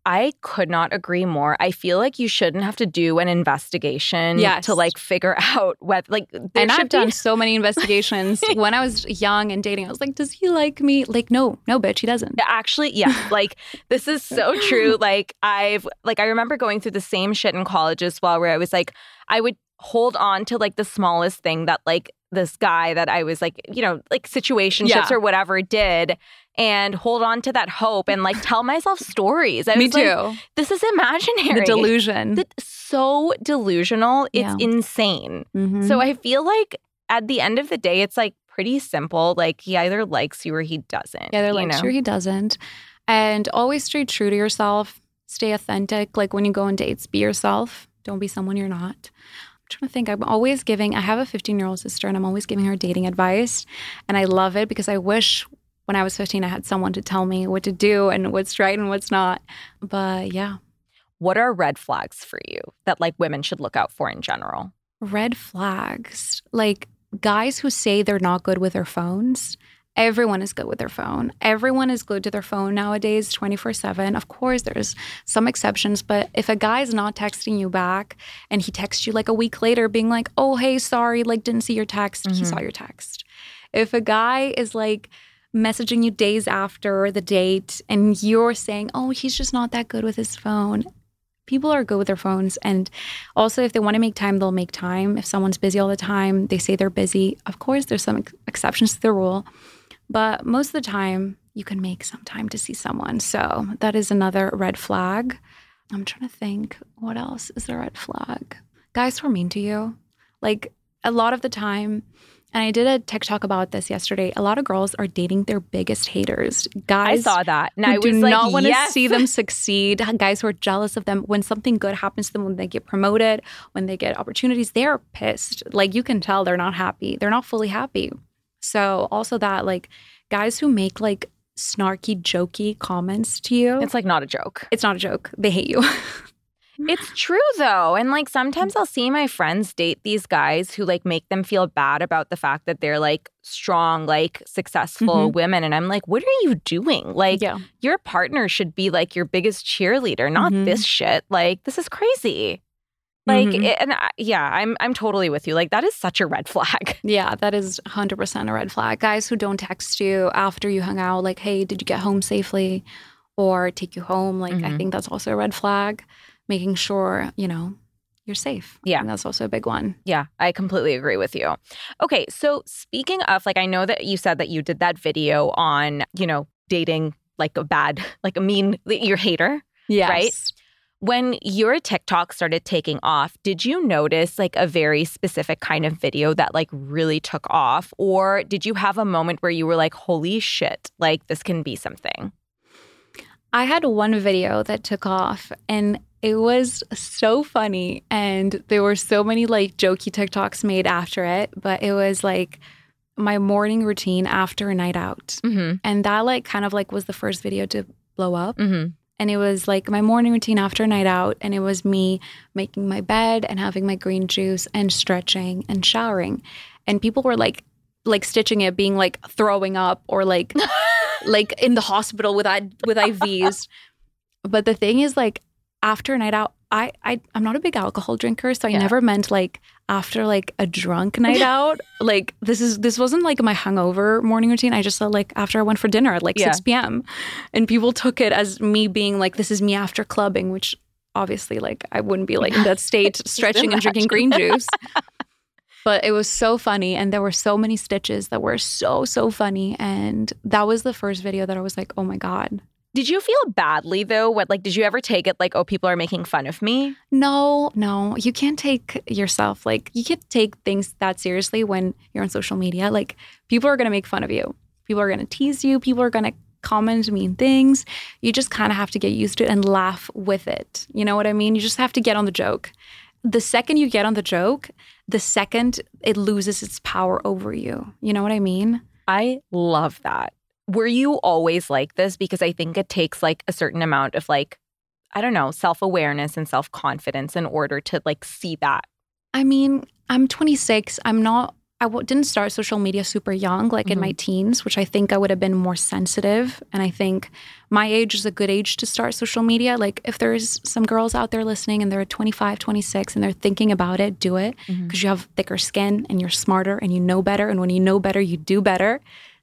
I could not agree more. I feel like you shouldn't have to do an investigation yes. to like figure out what like. And I've be- done so many investigations. When I was young and dating, I was like, does he like me? Like, no, no, bitch, he doesn't. Actually, yeah. Like, this is so true. Like, I've like I remember going through the same shit in college as well, where I was like, I would hold on to like the smallest thing that like this guy that I was like, you know, like situationships Yeah. or whatever did. And hold on to that hope and like tell myself stories. I Me was too. Like, this is imaginary. The delusion. That's so delusional. It's Yeah. insane. Mm-hmm. So I feel like at the end of the day, it's like pretty simple. Like he either likes you or he doesn't. He either you likes know? you or he doesn't. And always stay true to yourself. Stay authentic. Like when you go on dates, be yourself. Don't be someone you're not. I'm trying to think. I'm always giving, I have a fifteen-year-old sister and I'm always giving her dating advice. And I love it because I wish when I was fifteen, I had someone to tell me what to do and what's right and what's not. But yeah. What are red flags for you that like women should look out for in general? Red flags. Like guys who say they're not good with their phones. Everyone is good with their phone. Everyone is glued to their phone nowadays twenty-four seven. Of course, there's some exceptions, but if a guy's not texting you back and he texts you like a week later being like, oh, hey, sorry, like didn't see your text. Mm-hmm. He saw your text. If a guy is like messaging you days after the date and you're saying, oh, he's just not that good with his phone. People are good with their phones. And also, if they want to make time, they'll make time. If someone's busy all the time, they say they're busy. Of course, there's some ex- exceptions to the rule. But most of the time, you can make some time to see someone. So that is another red flag. I'm trying to think, what else is a red flag? Guys who are mean to you. Like a lot of the time, and I did a TikTok about this yesterday, a lot of girls are dating their biggest haters. Guys I saw that. And who I was do like, not want to yes. see them succeed. Guys who are jealous of them. When something good happens to them, when they get promoted, when they get opportunities, they're pissed. Like you can tell they're not happy. They're not fully happy. So also that like guys who make like snarky, jokey comments to you. It's like not a joke. It's not a joke. They hate you. It's true though. And like sometimes I'll see my friends date these guys who like make them feel bad about the fact that they're like strong, like successful Mm-hmm. women. And I'm like, what are you doing? Like Yeah. your partner should be like your biggest cheerleader, not Mhm. this shit. Like this is crazy. Like, Mhm. it, and I, yeah, I'm I'm totally with you. Like that is such a red flag. Yeah, that is one hundred percent a red flag. Guys who don't text you after you hung out, like, hey, did you get home safely? Or take you home. Like, Mhm. I think that's also a red flag. Making sure, you know, you're safe. Yeah. And that's also a big one. Yeah, I completely agree with you. Okay, so speaking of, like, I know that you said that you did that video on, you know, dating like a bad, like a mean, your hater. Yes. Right? When your TikTok started taking off, did you notice like a very specific kind of video that like really took off? Or did you have a moment where you were like, holy shit, like this can be something? I had one video that took off and it was so funny. And there were so many like jokey TikToks made after it. But it was like my morning routine after a night out. Mm-hmm. And that like kind of like was the first video to blow up. Mm-hmm. And it was like my morning routine after a night out. And it was me making my bed and having my green juice and stretching and showering. And people were like, like stitching it, being like throwing up or like, like in the hospital with I- with I Vs. But the thing is like after a night out, I, I, I'm not a big alcohol drinker. So I Yeah. never meant like after like a drunk night out. Like this is this wasn't like my hungover morning routine. I just said like after I went for dinner at like Yeah. six p.m. And people took it as me being like, this is me after clubbing, which obviously like I wouldn't be like in that state stretching and drinking green juice. But it was so funny. And there were so many stitches that were so, so funny. And that was the first video that I was like, oh my God. Did you feel badly though? What like did you ever take it like, oh, people are making fun of me? No, no, you can't take yourself like you can't take things that seriously when you're on social media. Like people are going to make fun of you. People are going to tease you. People are going to comment mean things. You just kind of have to get used to it and laugh with it. You know what I mean? You just have to get on the joke. The second you get on the joke, the second it loses its power over you. You know what I mean? I love that. Were you always like this? Because I think it takes like a certain amount of like, I don't know, self-awareness and self-confidence in order to like see that. I mean, I'm twenty-six. I'm not, I w- didn't start social media super young, like mm-hmm. in my teens, which I think I would have been more sensitive. And I think my age is a good age to start social media. Like if there's some girls out there listening and they're twenty-five, twenty-six and they're thinking about it, do it because mm-hmm. you have thicker skin and you're smarter and you know better. And when you know better, you do better.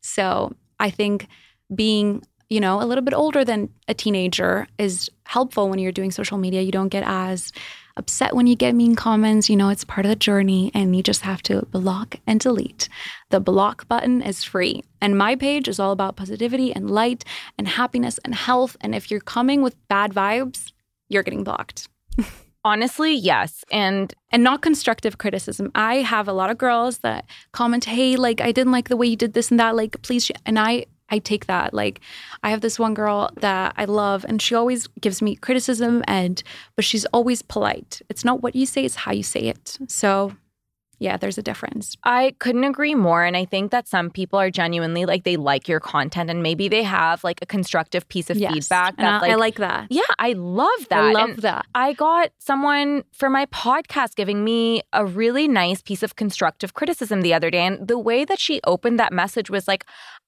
So I think being, you know, a little bit older than a teenager is helpful when you're doing social media. You don't get as upset when you get mean comments. You know, it's part of the journey and you just have to block and delete. The block button is free. And my page is all about positivity and light and happiness and health. And if you're coming with bad vibes, you're getting blocked. Honestly, yes. And and not constructive criticism. I have a lot of girls that comment, hey, like, I didn't like the way you did this and that. Like, please. And I I take that. Like, I have this one girl that I love and she always gives me criticism, and but she's always polite. It's not what you say, it's how you say it. So yeah, there's a difference. I couldn't agree more. And I think that some people are genuinely like, they like your content and maybe they have like a constructive piece of yes. feedback. That, like, I like that. Yeah, I love that. I love and that. I got someone for my podcast giving me a really nice piece of constructive criticism the other day. And the way that she opened that message was like,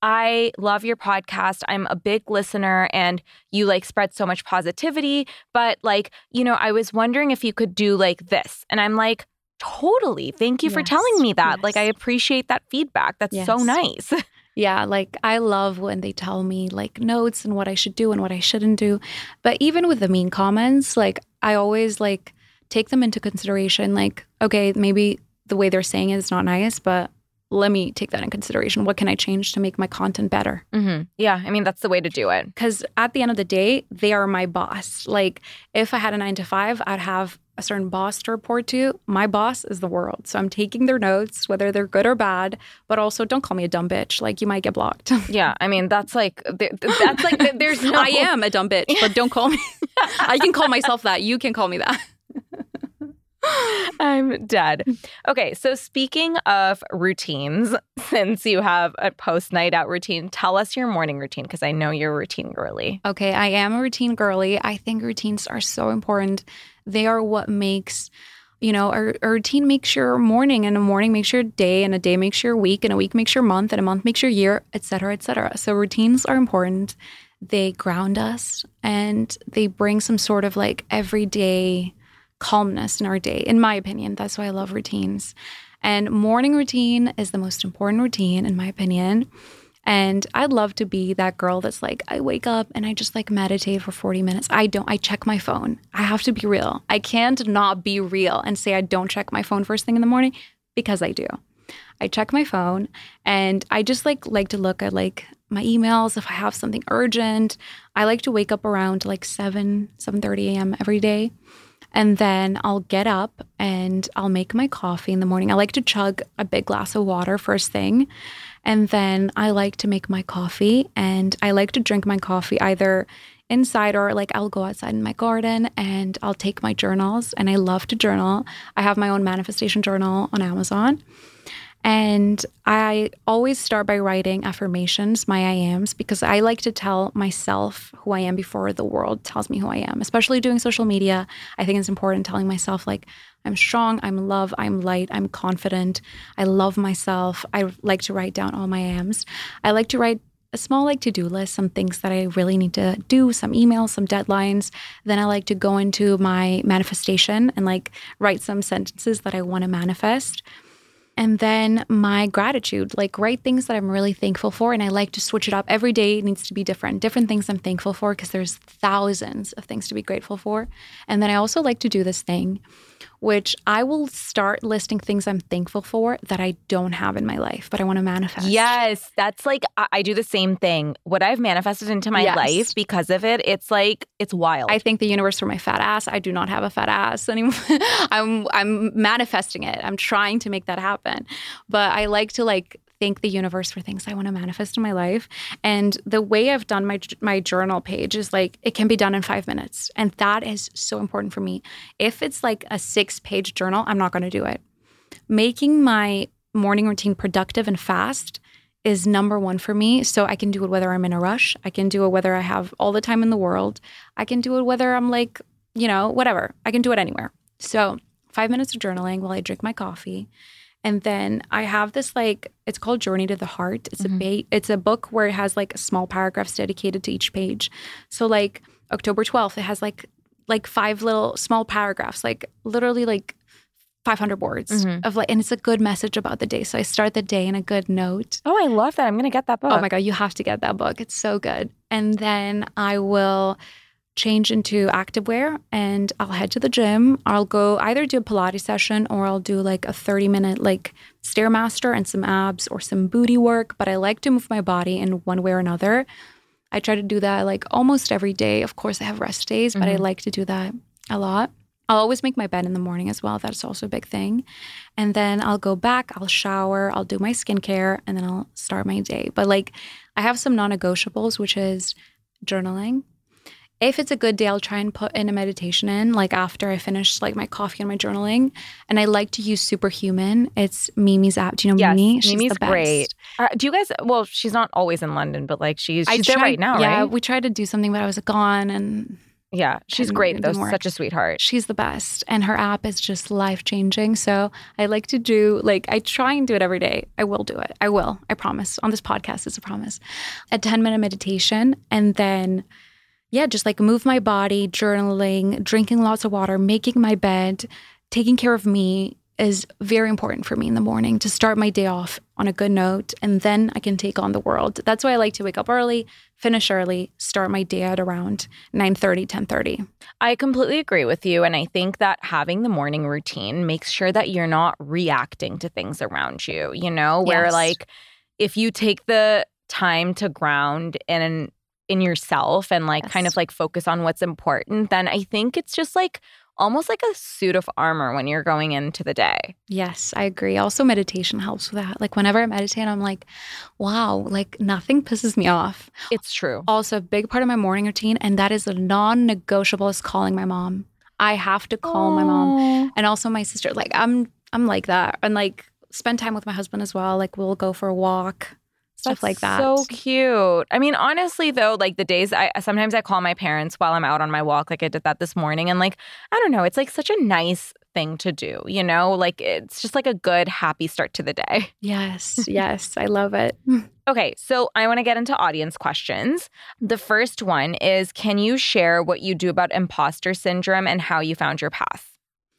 I love your podcast. I'm a big listener and you like spread so much positivity. But like, you know, I was wondering if you could do like this. And I'm like, totally. Thank you yes. for telling me that. Yes. Like, I appreciate that feedback. That's yes. so nice. Yeah, like I love when they tell me like notes and what I should do and what I shouldn't do. But even with the mean comments, like I always like take them into consideration. Like, okay, maybe the way they're saying it is not nice, but let me take that in consideration. What can I change to make my content better? Mm-hmm. Yeah, I mean, that's the way to do it. Because at the end of the day, they are my boss. Like if I had a nine to five, I'd have a certain boss to report to. My boss is the world. So I'm taking their notes, whether they're good or bad, but also don't call me a dumb bitch. Like you might get blocked. Yeah, I mean, that's like, that's like, there's no... I am a dumb bitch, but don't call me. I can call myself that. You can call me that. I'm dead. Okay, so speaking of routines, since you have a post-night out routine, tell us your morning routine because I know you're a routine girly. Okay, I am a routine girly. I think routines are so important. They are what makes, you know, a, a routine makes your morning, and a morning makes your day, and a day makes your week, and a week makes your month, and a month makes your year, et cetera, et cetera. So routines are important. They ground us, and they bring some sort of like everyday calmness in our day, in my opinion. That's why I love routines. And morning routine is the most important routine, in my opinion. And I'd love to be that girl that's like, I wake up and I just like meditate for forty minutes. I don't, I check my phone. I have to be real. I can't not be real and say I don't check my phone first thing in the morning, because I do. I check my phone and I just like like to look at like my emails if I have something urgent. I like to wake up around like seven, seven thirty a.m. every day. And then I'll get up and I'll make my coffee in the morning. I like to chug a big glass of water first thing. And then I like to make my coffee, and I like to drink my coffee either inside or like I'll go outside in my garden and I'll take my journals, and I love to journal. I have my own manifestation journal on Amazon. And I always start by writing affirmations, my I ams, because I like to tell myself who I am before the world tells me who I am. Especially doing social media, I think it's important telling myself like, I'm strong, I'm love, I'm light, I'm confident, I love myself. I like to write down all my I ams. I like to write a small like to-do list, some things that I really need to do, some emails, some deadlines. Then I like to go into my manifestation and like write some sentences that I want to manifest. And then my gratitude, like write things that I'm really thankful for. And I like to switch it up. Every day it needs to be different, different things I'm thankful for, because there's thousands of things to be grateful for. And then I also like to do this thing, which I will start listing things I'm thankful for that I don't have in my life, but I want to manifest. Yes, that's like, I, I do the same thing. What I've manifested into my yes. life because of it, it's like, it's wild. I thank the universe for my fat ass. I do not have a fat ass anymore. I'm I'm manifesting it. I'm trying to make that happen. But I like to like thank the universe for things I want to manifest in my life. And the way I've done my my journal page is like, it can be done in five minutes. And that is so important for me. If it's like a six-page journal, I'm not going to do it. Making my morning routine productive and fast is number one for me. So I can do it whether I'm in a rush. I can do it whether I have all the time in the world. I can do it whether I'm like, you know, whatever. I can do it anywhere. So five minutes of journaling while I drink my coffee. And then I have this like, it's called Journey to the Heart. It's mm-hmm. a ba- it's a book where it has like small paragraphs dedicated to each page. So like October twelfth, it has like like five little small paragraphs, like literally like five hundred words mm-hmm. of like, and it's a good message about the day. So I start the day in a good note. Oh, I love that. I'm going to get that book. Oh my God, you have to get that book. It's so good. And then I will change into activewear and I'll head to the gym. I'll go either do a Pilates session or I'll do like a thirty minute like Stairmaster and some abs or some booty work. But I like to move my body in one way or another. I try to do that like almost every day. Of course, I have rest days, but mm-hmm. I like to do that a lot. I'll always make my bed in the morning as well. That's also a big thing. And then I'll go back, I'll shower, I'll do my skincare, and then I'll start my day. But like I have some non-negotiables, which is journaling. If it's a good day, I'll try and put in a meditation in, like after I finish like my coffee and my journaling. And I like to use Superhuman. It's Mimi's app. Do you know yes, Mimi? She's Mimi's the best. Great. Uh, do you guys, well, she's not always in London, but like she's, she's tried, there right now, yeah, right? Yeah, we tried to do something, but I was gone and... Yeah, she's great though, such a sweetheart. She's the best. And her app is just life-changing. So I like to do, like, I try and do it every day. I will do it. I will. I promise. On this podcast, it's a promise. A ten-minute meditation. And then, yeah, just like move my body, journaling, drinking lots of water, making my bed, taking care of me is very important for me in the morning to start my day off on a good note. And then I can take on the world. That's why I like to wake up early, finish early, start my day at around nine thirty, ten thirty. I completely agree with you. And I think that having the morning routine makes sure that you're not reacting to things around you, you know, where yes. like if you take the time to ground in, in yourself and like yes. kind of like focus on what's important, then I think it's just like almost like a suit of armor when you're going into the day. Yes, I agree. Also, meditation helps with that. Like whenever I meditate, I'm like, wow, like nothing pisses me off. It's true. Also, a big part of my morning routine, and that is a non-negotiable, is calling my mom. I have to call Aww. my mom. And also my sister. Like I'm I'm like that. And like spend time with my husband as well. Like we'll go for a walk. Stuff That's like that. So cute. I mean, honestly, though, like the days I sometimes I call my parents while I'm out on my walk, like I did that this morning. And like, I don't know, it's like such a nice thing to do, you know, like it's just like a good, happy start to the day. Yes. Yes. I love it. Okay. So I want to get into audience questions. The first one is, can you share what you do about imposter syndrome and how you found your path?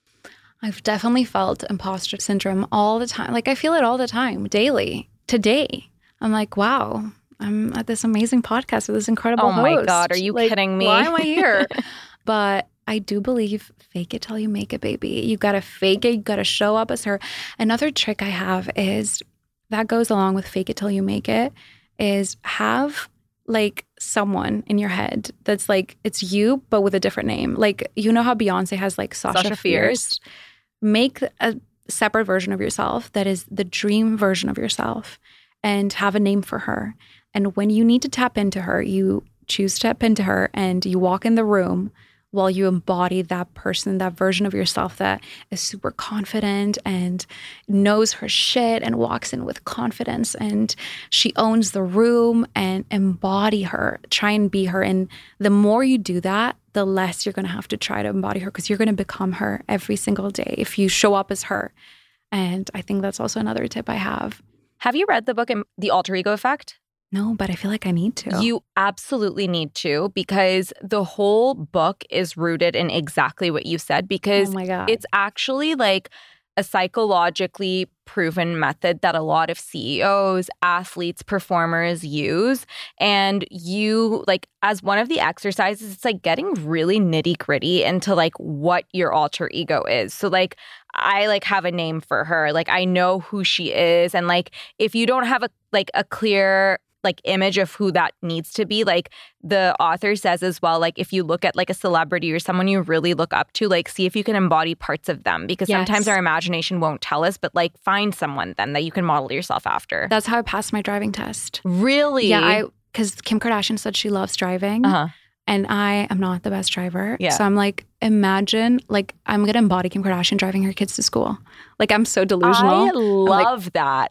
I've definitely felt imposter syndrome all the time. Like I feel it all the time, daily, today. I'm like, wow, I'm at this amazing podcast with this incredible oh host. Oh my God, are you like, kidding me? Why am I here? But I do believe fake it till you make it, baby. You got to fake it. You got to show up as her. Another trick I have is that goes along with fake it till you make it is have like someone in your head that's like, it's you, but with a different name. Like, you know how Beyonce has like Sasha, Sasha Fierce? Fierce. Make a separate version of yourself that is the dream version of yourself. And have a name for her. And when you need to tap into her, you choose to tap into her and you walk in the room while you embody that person, that version of yourself that is super confident and knows her shit and walks in with confidence and she owns the room, and embody her, try and be her. And the more you do that, the less you're going to have to try to embody her because you're going to become her every single day if you show up as her. And I think that's also another tip I have. Have you read the book The Alter Ego Effect? No, but I feel like I need to. You absolutely need to, because the whole book is rooted in exactly what you said, because oh my God. It's actually like a psychologically proven method that a lot of C E Os, athletes, performers use. And you, like, as one of the exercises, it's like getting really nitty gritty into like what your alter ego is. So like, I like have a name for her. Like, I know who she is. And like, if you don't have a like a clear like image of who that needs to be, like the author says as well, like if you look at like a celebrity or someone you really look up to, like see if you can embody parts of them, because yes. sometimes our imagination won't tell us, but like find someone then that you can model yourself after. That's how I passed my driving test. Really? Yeah, I because Kim Kardashian said she loves driving. Uh-huh. And I am not the best driver. Yeah. So I'm like, imagine, like, I'm going to embody Kim Kardashian driving her kids to school. Like, I'm so delusional. I love like, that.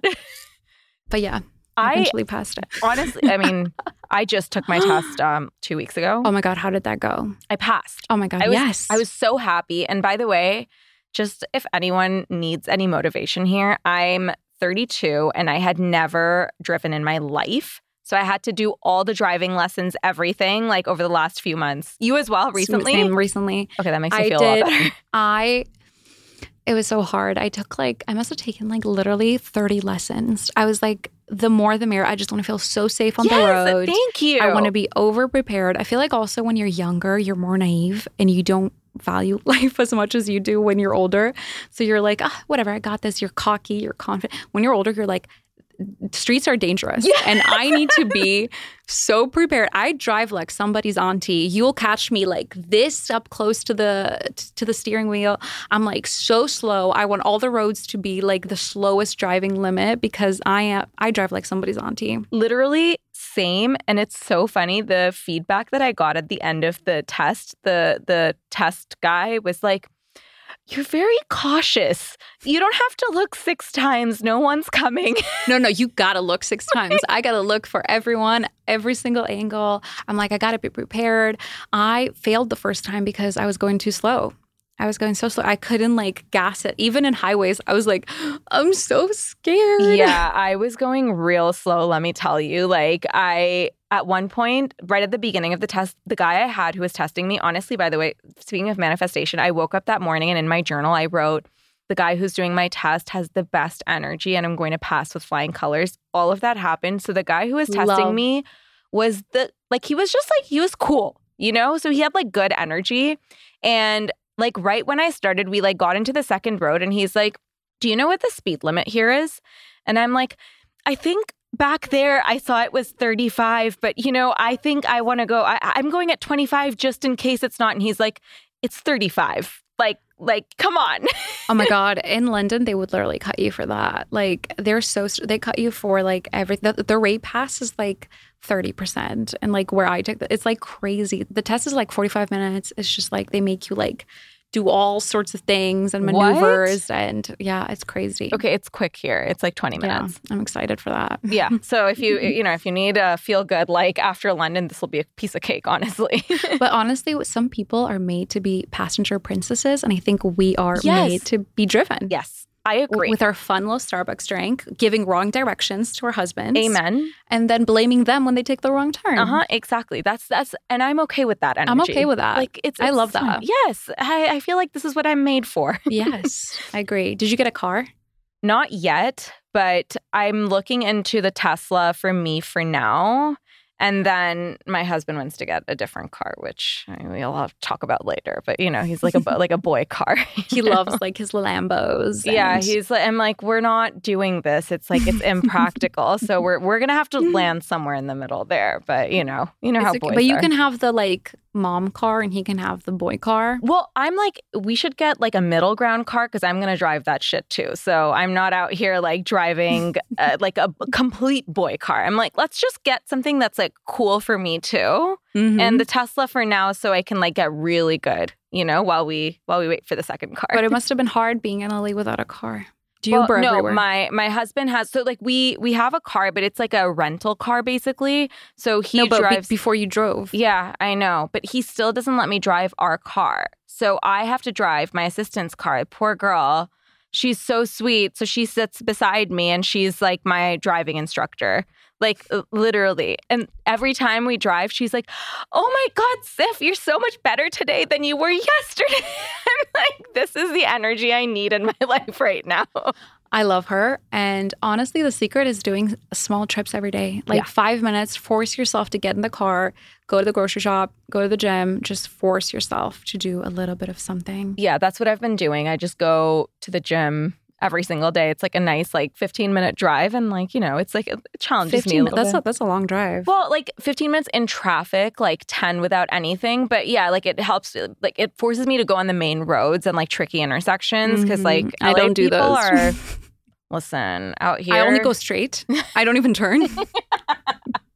But yeah, I eventually passed it. Honestly, I mean, I just took my test um, two weeks ago. Oh my God, how did that go? I passed. Oh my God, I was, yes. I was so happy. And by the way, just if anyone needs any motivation here, I'm thirty-two and I had never driven in my life. So I had to do all the driving lessons, everything, like over the last few months. You as well, recently? Same, recently. Okay, that makes me I feel did, a lot better. I, it was so hard. I took like, I must have taken like literally thirty lessons. I was like, the more the merrier. I just want to feel so safe on yes, the road. Thank you. I want to be over-prepared. I feel like also when you're younger, you're more naive and you don't value life as much as you do when you're older. So you're like, ah, whatever, I got this. You're cocky, you're confident. When you're older, you're like, streets are dangerous yeah. and I need to be so prepared. I drive like somebody's auntie. You'll catch me like this up close to the to the steering wheel. I'm like so slow. I want all the roads to be like the slowest driving limit because I am I drive like somebody's auntie. Literally same. And it's so funny. The feedback that I got at the end of the test, the the test guy was like, you're very cautious. You don't have to look six times. No one's coming. No, no, you got to look six times. I got to look for everyone, every single angle. I'm like, I got to be prepared. I failed the first time because I was going too slow. I was going so slow. I couldn't like gas it. Even in highways, I was like, I'm so scared. Yeah, I was going real slow, let me tell you. Like I, at one point, right at the beginning of the test, the guy I had who was testing me, honestly, by the way, speaking of manifestation, I woke up that morning and in my journal, I wrote, the guy who's doing my test has the best energy and I'm going to pass with flying colors. All of that happened. So the guy who was testing Love. me was the, like, he was just like, he was cool, you know? So he had like good energy. And like right when I started, we like got into the second road and he's like, do you know what the speed limit here is? And I'm like, I think back there I saw it was thirty-five, but you know, I think I want to go, I, I'm going at twenty-five just in case it's not. And he's like, it's thirty-five. Like, like, come on. Oh my God. In London, they would literally cut you for that. Like they're so, they cut you for like every, the, the rate pass is like thirty percent. And like where I took, the, it's like crazy. The test is like forty-five minutes. It's just like, they make you like do all sorts of things and maneuvers. What? And yeah, it's crazy. Okay, it's quick here. It's like twenty minutes. Yeah, I'm excited for that. Yeah. So if you, you know, if you need a feel good, like after London, this will be a piece of cake, honestly. But honestly, some people are made to be passenger princesses. And I think we are yes. made to be driven. Yes. I agree. With our fun little Starbucks drink, giving wrong directions to our husbands. Amen. And then blaming them when they take the wrong turn. Uh-huh, exactly. That's, that's, and I'm okay with that energy. I'm okay with that. Like, it's, I it's love fun. that. Yes. I, I feel like this is what I'm made for. Yes, I agree. Did you get a car? Not yet, but I'm looking into the Tesla for me for now. And then my husband wants to get a different car, which I mean, we'll have to talk about later. But, you know, he's like a like a boy car. He loves like his Lambos. Yeah, and... he's like, I'm like, we're not doing this. It's like, it's impractical. So we're we're going to have to land somewhere in the middle there. But, you know, you know it's how okay. boys But you are. can have the like mom car and he can have the boy car. Well, I'm like, we should get like a middle ground car because I'm going to drive that shit too. So I'm not out here like driving uh, like a complete boy car. I'm like, let's just get something that's like cool for me too. Mm-hmm. And the Tesla for now so I can like get really good, you know, while we while we wait for the second car. But it must have been hard being in L A without a car. Do you well, Uber no, everywhere? my my husband has so like we we have a car, but it's like a rental car basically. So he no, but drives be- before you drove. Yeah, I know, but he still doesn't let me drive our car. So I have to drive my assistant's car. Poor girl. She's so sweet. So she sits beside me and she's like my driving instructor. Like literally. And every time we drive, she's like, oh my God, Sif, you're so much better today than you were yesterday. I'm like, this is the energy I need in my life right now. I love her. And honestly, the secret is doing small trips every day. Like yeah. five minutes, force yourself to get in the car, go to the grocery shop, go to the gym, just force yourself to do a little bit of something. Yeah, that's what I've been doing. I just go to the gym every single day. It's like a nice like fifteen minute drive. And like, you know, it's like it challenges me a little that's bit. A, that's a long drive. Well, like fifteen minutes in traffic, like ten without anything. But yeah, like it helps, like it forces me to go on the main roads and like tricky intersections. Because mm-hmm. like I L A don't do people those. Are, listen, out here. I only go straight. I don't even turn.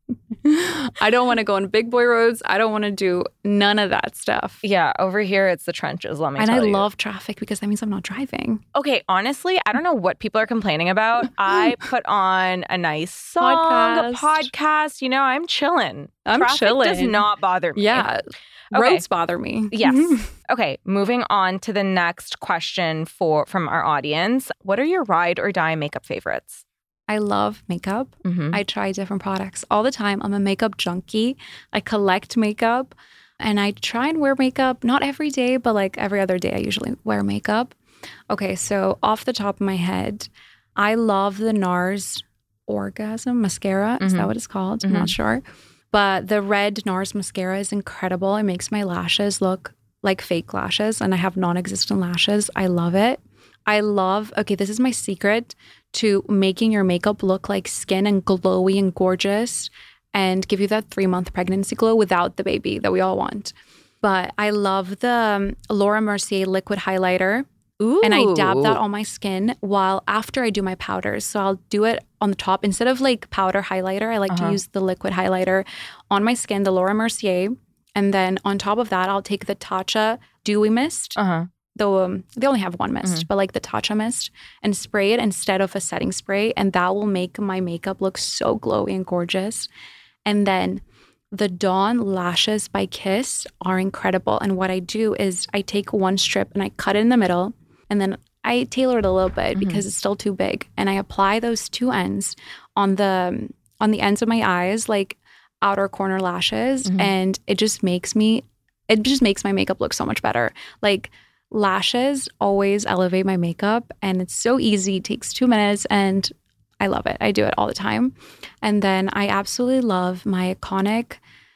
I don't want to go on big boy roads. I don't want to do none of that stuff. Yeah, over here it's the trenches, let me and tell I you. And I love traffic because that means I'm not driving. Okay, honestly, I don't know what people are complaining about. I put on a nice song, podcast. podcast. You know, I'm chilling. I'm traffic chilling. does not bother me. Yeah. Okay. Roads bother me. Yes. Okay, moving on to the next question for from our audience. What are your ride or die makeup favorites? I love makeup. Mm-hmm. I try different products all the time. I'm a makeup junkie. I collect makeup and I try and wear makeup, not every day, but like every other day I usually wear makeup. Okay, so off the top of my head, I love the NARS Orgasm Mascara. Mm-hmm. Is that what it's called? Mm-hmm. I'm not sure. But the red NARS mascara is incredible. It makes my lashes look like fake lashes and I have non-existent lashes. I love it. I love, okay, this is my secret to making your makeup look like skin and glowy and gorgeous and give you that three-month pregnancy glow without the baby that we all want. But I love the um, Laura Mercier liquid highlighter. Ooh. And I dab that on my skin while after I do my powders. So I'll do it on the top. Instead of like powder highlighter, I like uh-huh. to use the liquid highlighter on my skin, the Laura Mercier. And then on top of that, I'll take the Tatcha Dewy Mist. Uh-huh. Though um, they only have one mist, mm-hmm. but like the Tatcha Mist and spray it instead of a setting spray. And that will make my makeup look so glowy and gorgeous. And then the Dawn Lashes by Kiss are incredible. And what I do is I take one strip and I cut it in the middle. And then I tailor it a little bit mm-hmm. because it's still too big. And I apply those two ends on the on the ends of my eyes, like outer corner lashes. Mm-hmm. And it just makes me, it just makes my makeup look so much better. Like lashes always elevate my makeup and it's so easy. It takes two minutes and I love it. I do it all the time. And then I absolutely love my iconic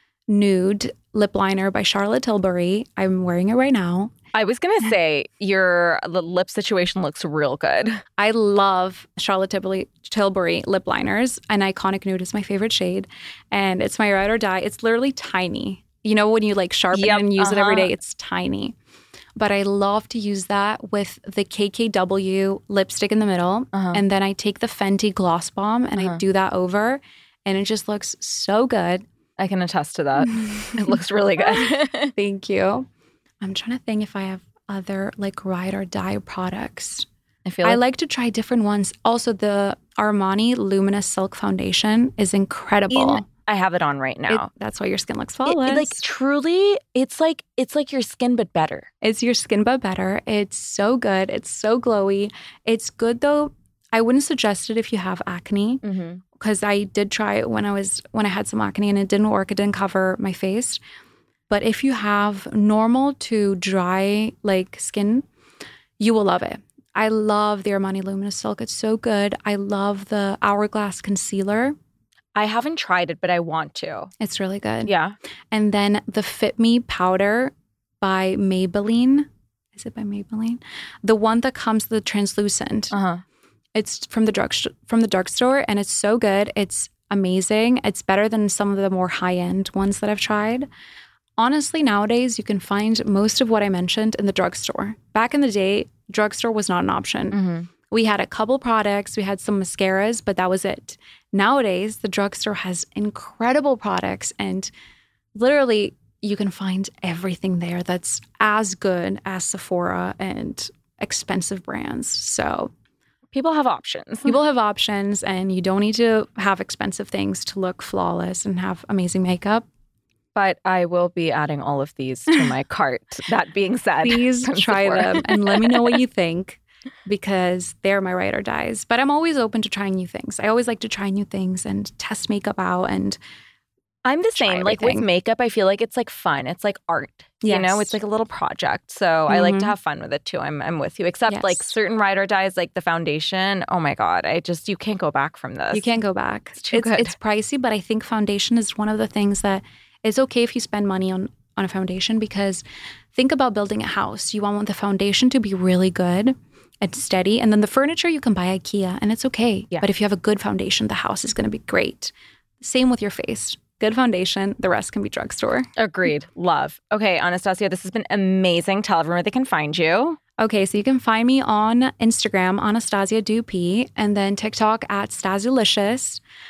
nude lip liner by Charlotte Tilbury. I'm wearing it right now. I was going to say, your the lip situation looks real good. I love Charlotte Tilbury, Tilbury lip liners. An iconic nude is my favorite shade. And it's my ride or die. It's literally tiny. You know, when you like sharpen yep, it and use uh-huh. it every day, it's tiny. But I love to use that with the K K W lipstick in the middle. Uh-huh. And then I take the Fenty Gloss Bomb and uh-huh. I do that over. And it just looks so good. I can attest to that. It looks really good. Thank you. I'm trying to think if I have other like ride or die products. I feel like I like to try different ones. Also, the Armani Luminous Silk Foundation is incredible. In, I have it on right now. It, that's why your skin looks flawless. It, it, like truly, it's like it's like your skin but better. It's your skin but better. It's so good. It's so glowy. It's good though. I wouldn't suggest it if you have acne because mm-hmm. I did try it when I was when I had some acne and it didn't work. It didn't cover my face. But if you have normal to dry like skin, you will love it. I love the Armani Luminous Silk. It's so good. I love the Hourglass Concealer. I haven't tried it, but I want to. It's really good. Yeah. And then the Fit Me Powder by Maybelline. Is it by Maybelline? The one that comes the translucent. Uh-huh. It's from the drug from the drugstore, and it's so good. It's amazing. It's better than some of the more high-end ones that I've tried. Honestly, nowadays, you can find most of what I mentioned in the drugstore. Back in the day, drugstore was not an option. Mm-hmm. We had a couple products. We had some mascaras, but that was it. Nowadays, the drugstore has incredible products, and literally, you can find everything there that's as good as Sephora and expensive brands. So people have options. People have options, and you don't need to have expensive things to look flawless and have amazing makeup. But I will be adding all of these to my cart. That being said, please try them and let me know what you think because they're my ride or dies. But I'm always open to trying new things. I always like to try new things and test makeup out. And I'm the same. Like with makeup, I feel like it's like fun. It's like art. Yes. You know, it's like a little project. So mm-hmm. I like to have fun with it too. I'm I'm with you. Except yes. like certain ride or dies, like the foundation. Oh my God, I just you can't go back from this. You can't go back. It's too it's, good. It's pricey, but I think foundation is one of the things that. It's okay if you spend money on, on a foundation because think about building a house. You want the foundation to be really good and steady. And then the furniture you can buy IKEA and it's okay. Yeah. But if you have a good foundation, the house is going to be great. Same with your face. Good foundation. The rest can be drugstore. Agreed. Love. Okay, Anastasia, this has been amazing. Tell everyone where they can find you. Okay, so you can find me on Instagram, Anastasia Dupee, and then TikTok at Stasialicious.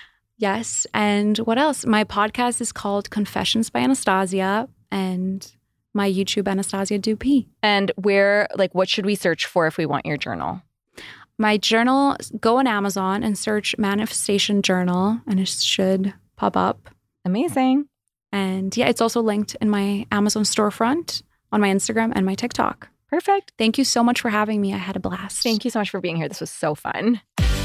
Yes. And what else? My podcast is called Confessions by Anastasia, and my YouTube, Anastasia Dupee. And where, like, what should we search for if we want your journal? My journal, go on Amazon and search Manifestation Journal, and it should pop up. Amazing. And yeah, it's also linked in my Amazon storefront, on my Instagram, and my TikTok. Perfect. Thank you so much for having me. I had a blast. Thank you so much for being here. This was so fun.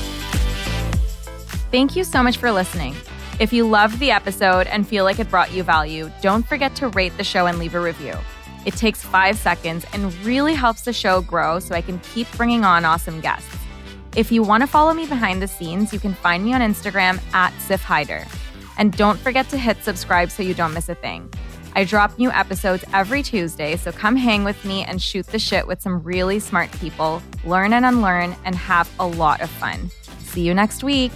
Thank you so much for listening. If you loved the episode and feel like it brought you value, don't forget to rate the show and leave a review. It takes five seconds and really helps the show grow so I can keep bringing on awesome guests. If you want to follow me behind the scenes, you can find me on Instagram at Sif Hyder. And don't forget to hit subscribe so you don't miss a thing. I drop new episodes every Tuesday, so come hang with me and shoot the shit with some really smart people, learn and unlearn, and have a lot of fun. See you next week.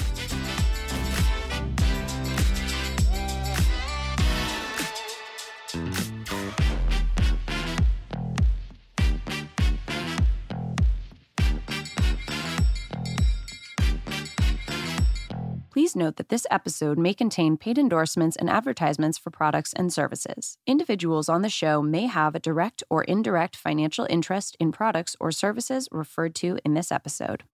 Please note that this episode may contain paid endorsements and advertisements for products and services. Individuals on the show may have a direct or indirect financial interest in products or services referred to in this episode.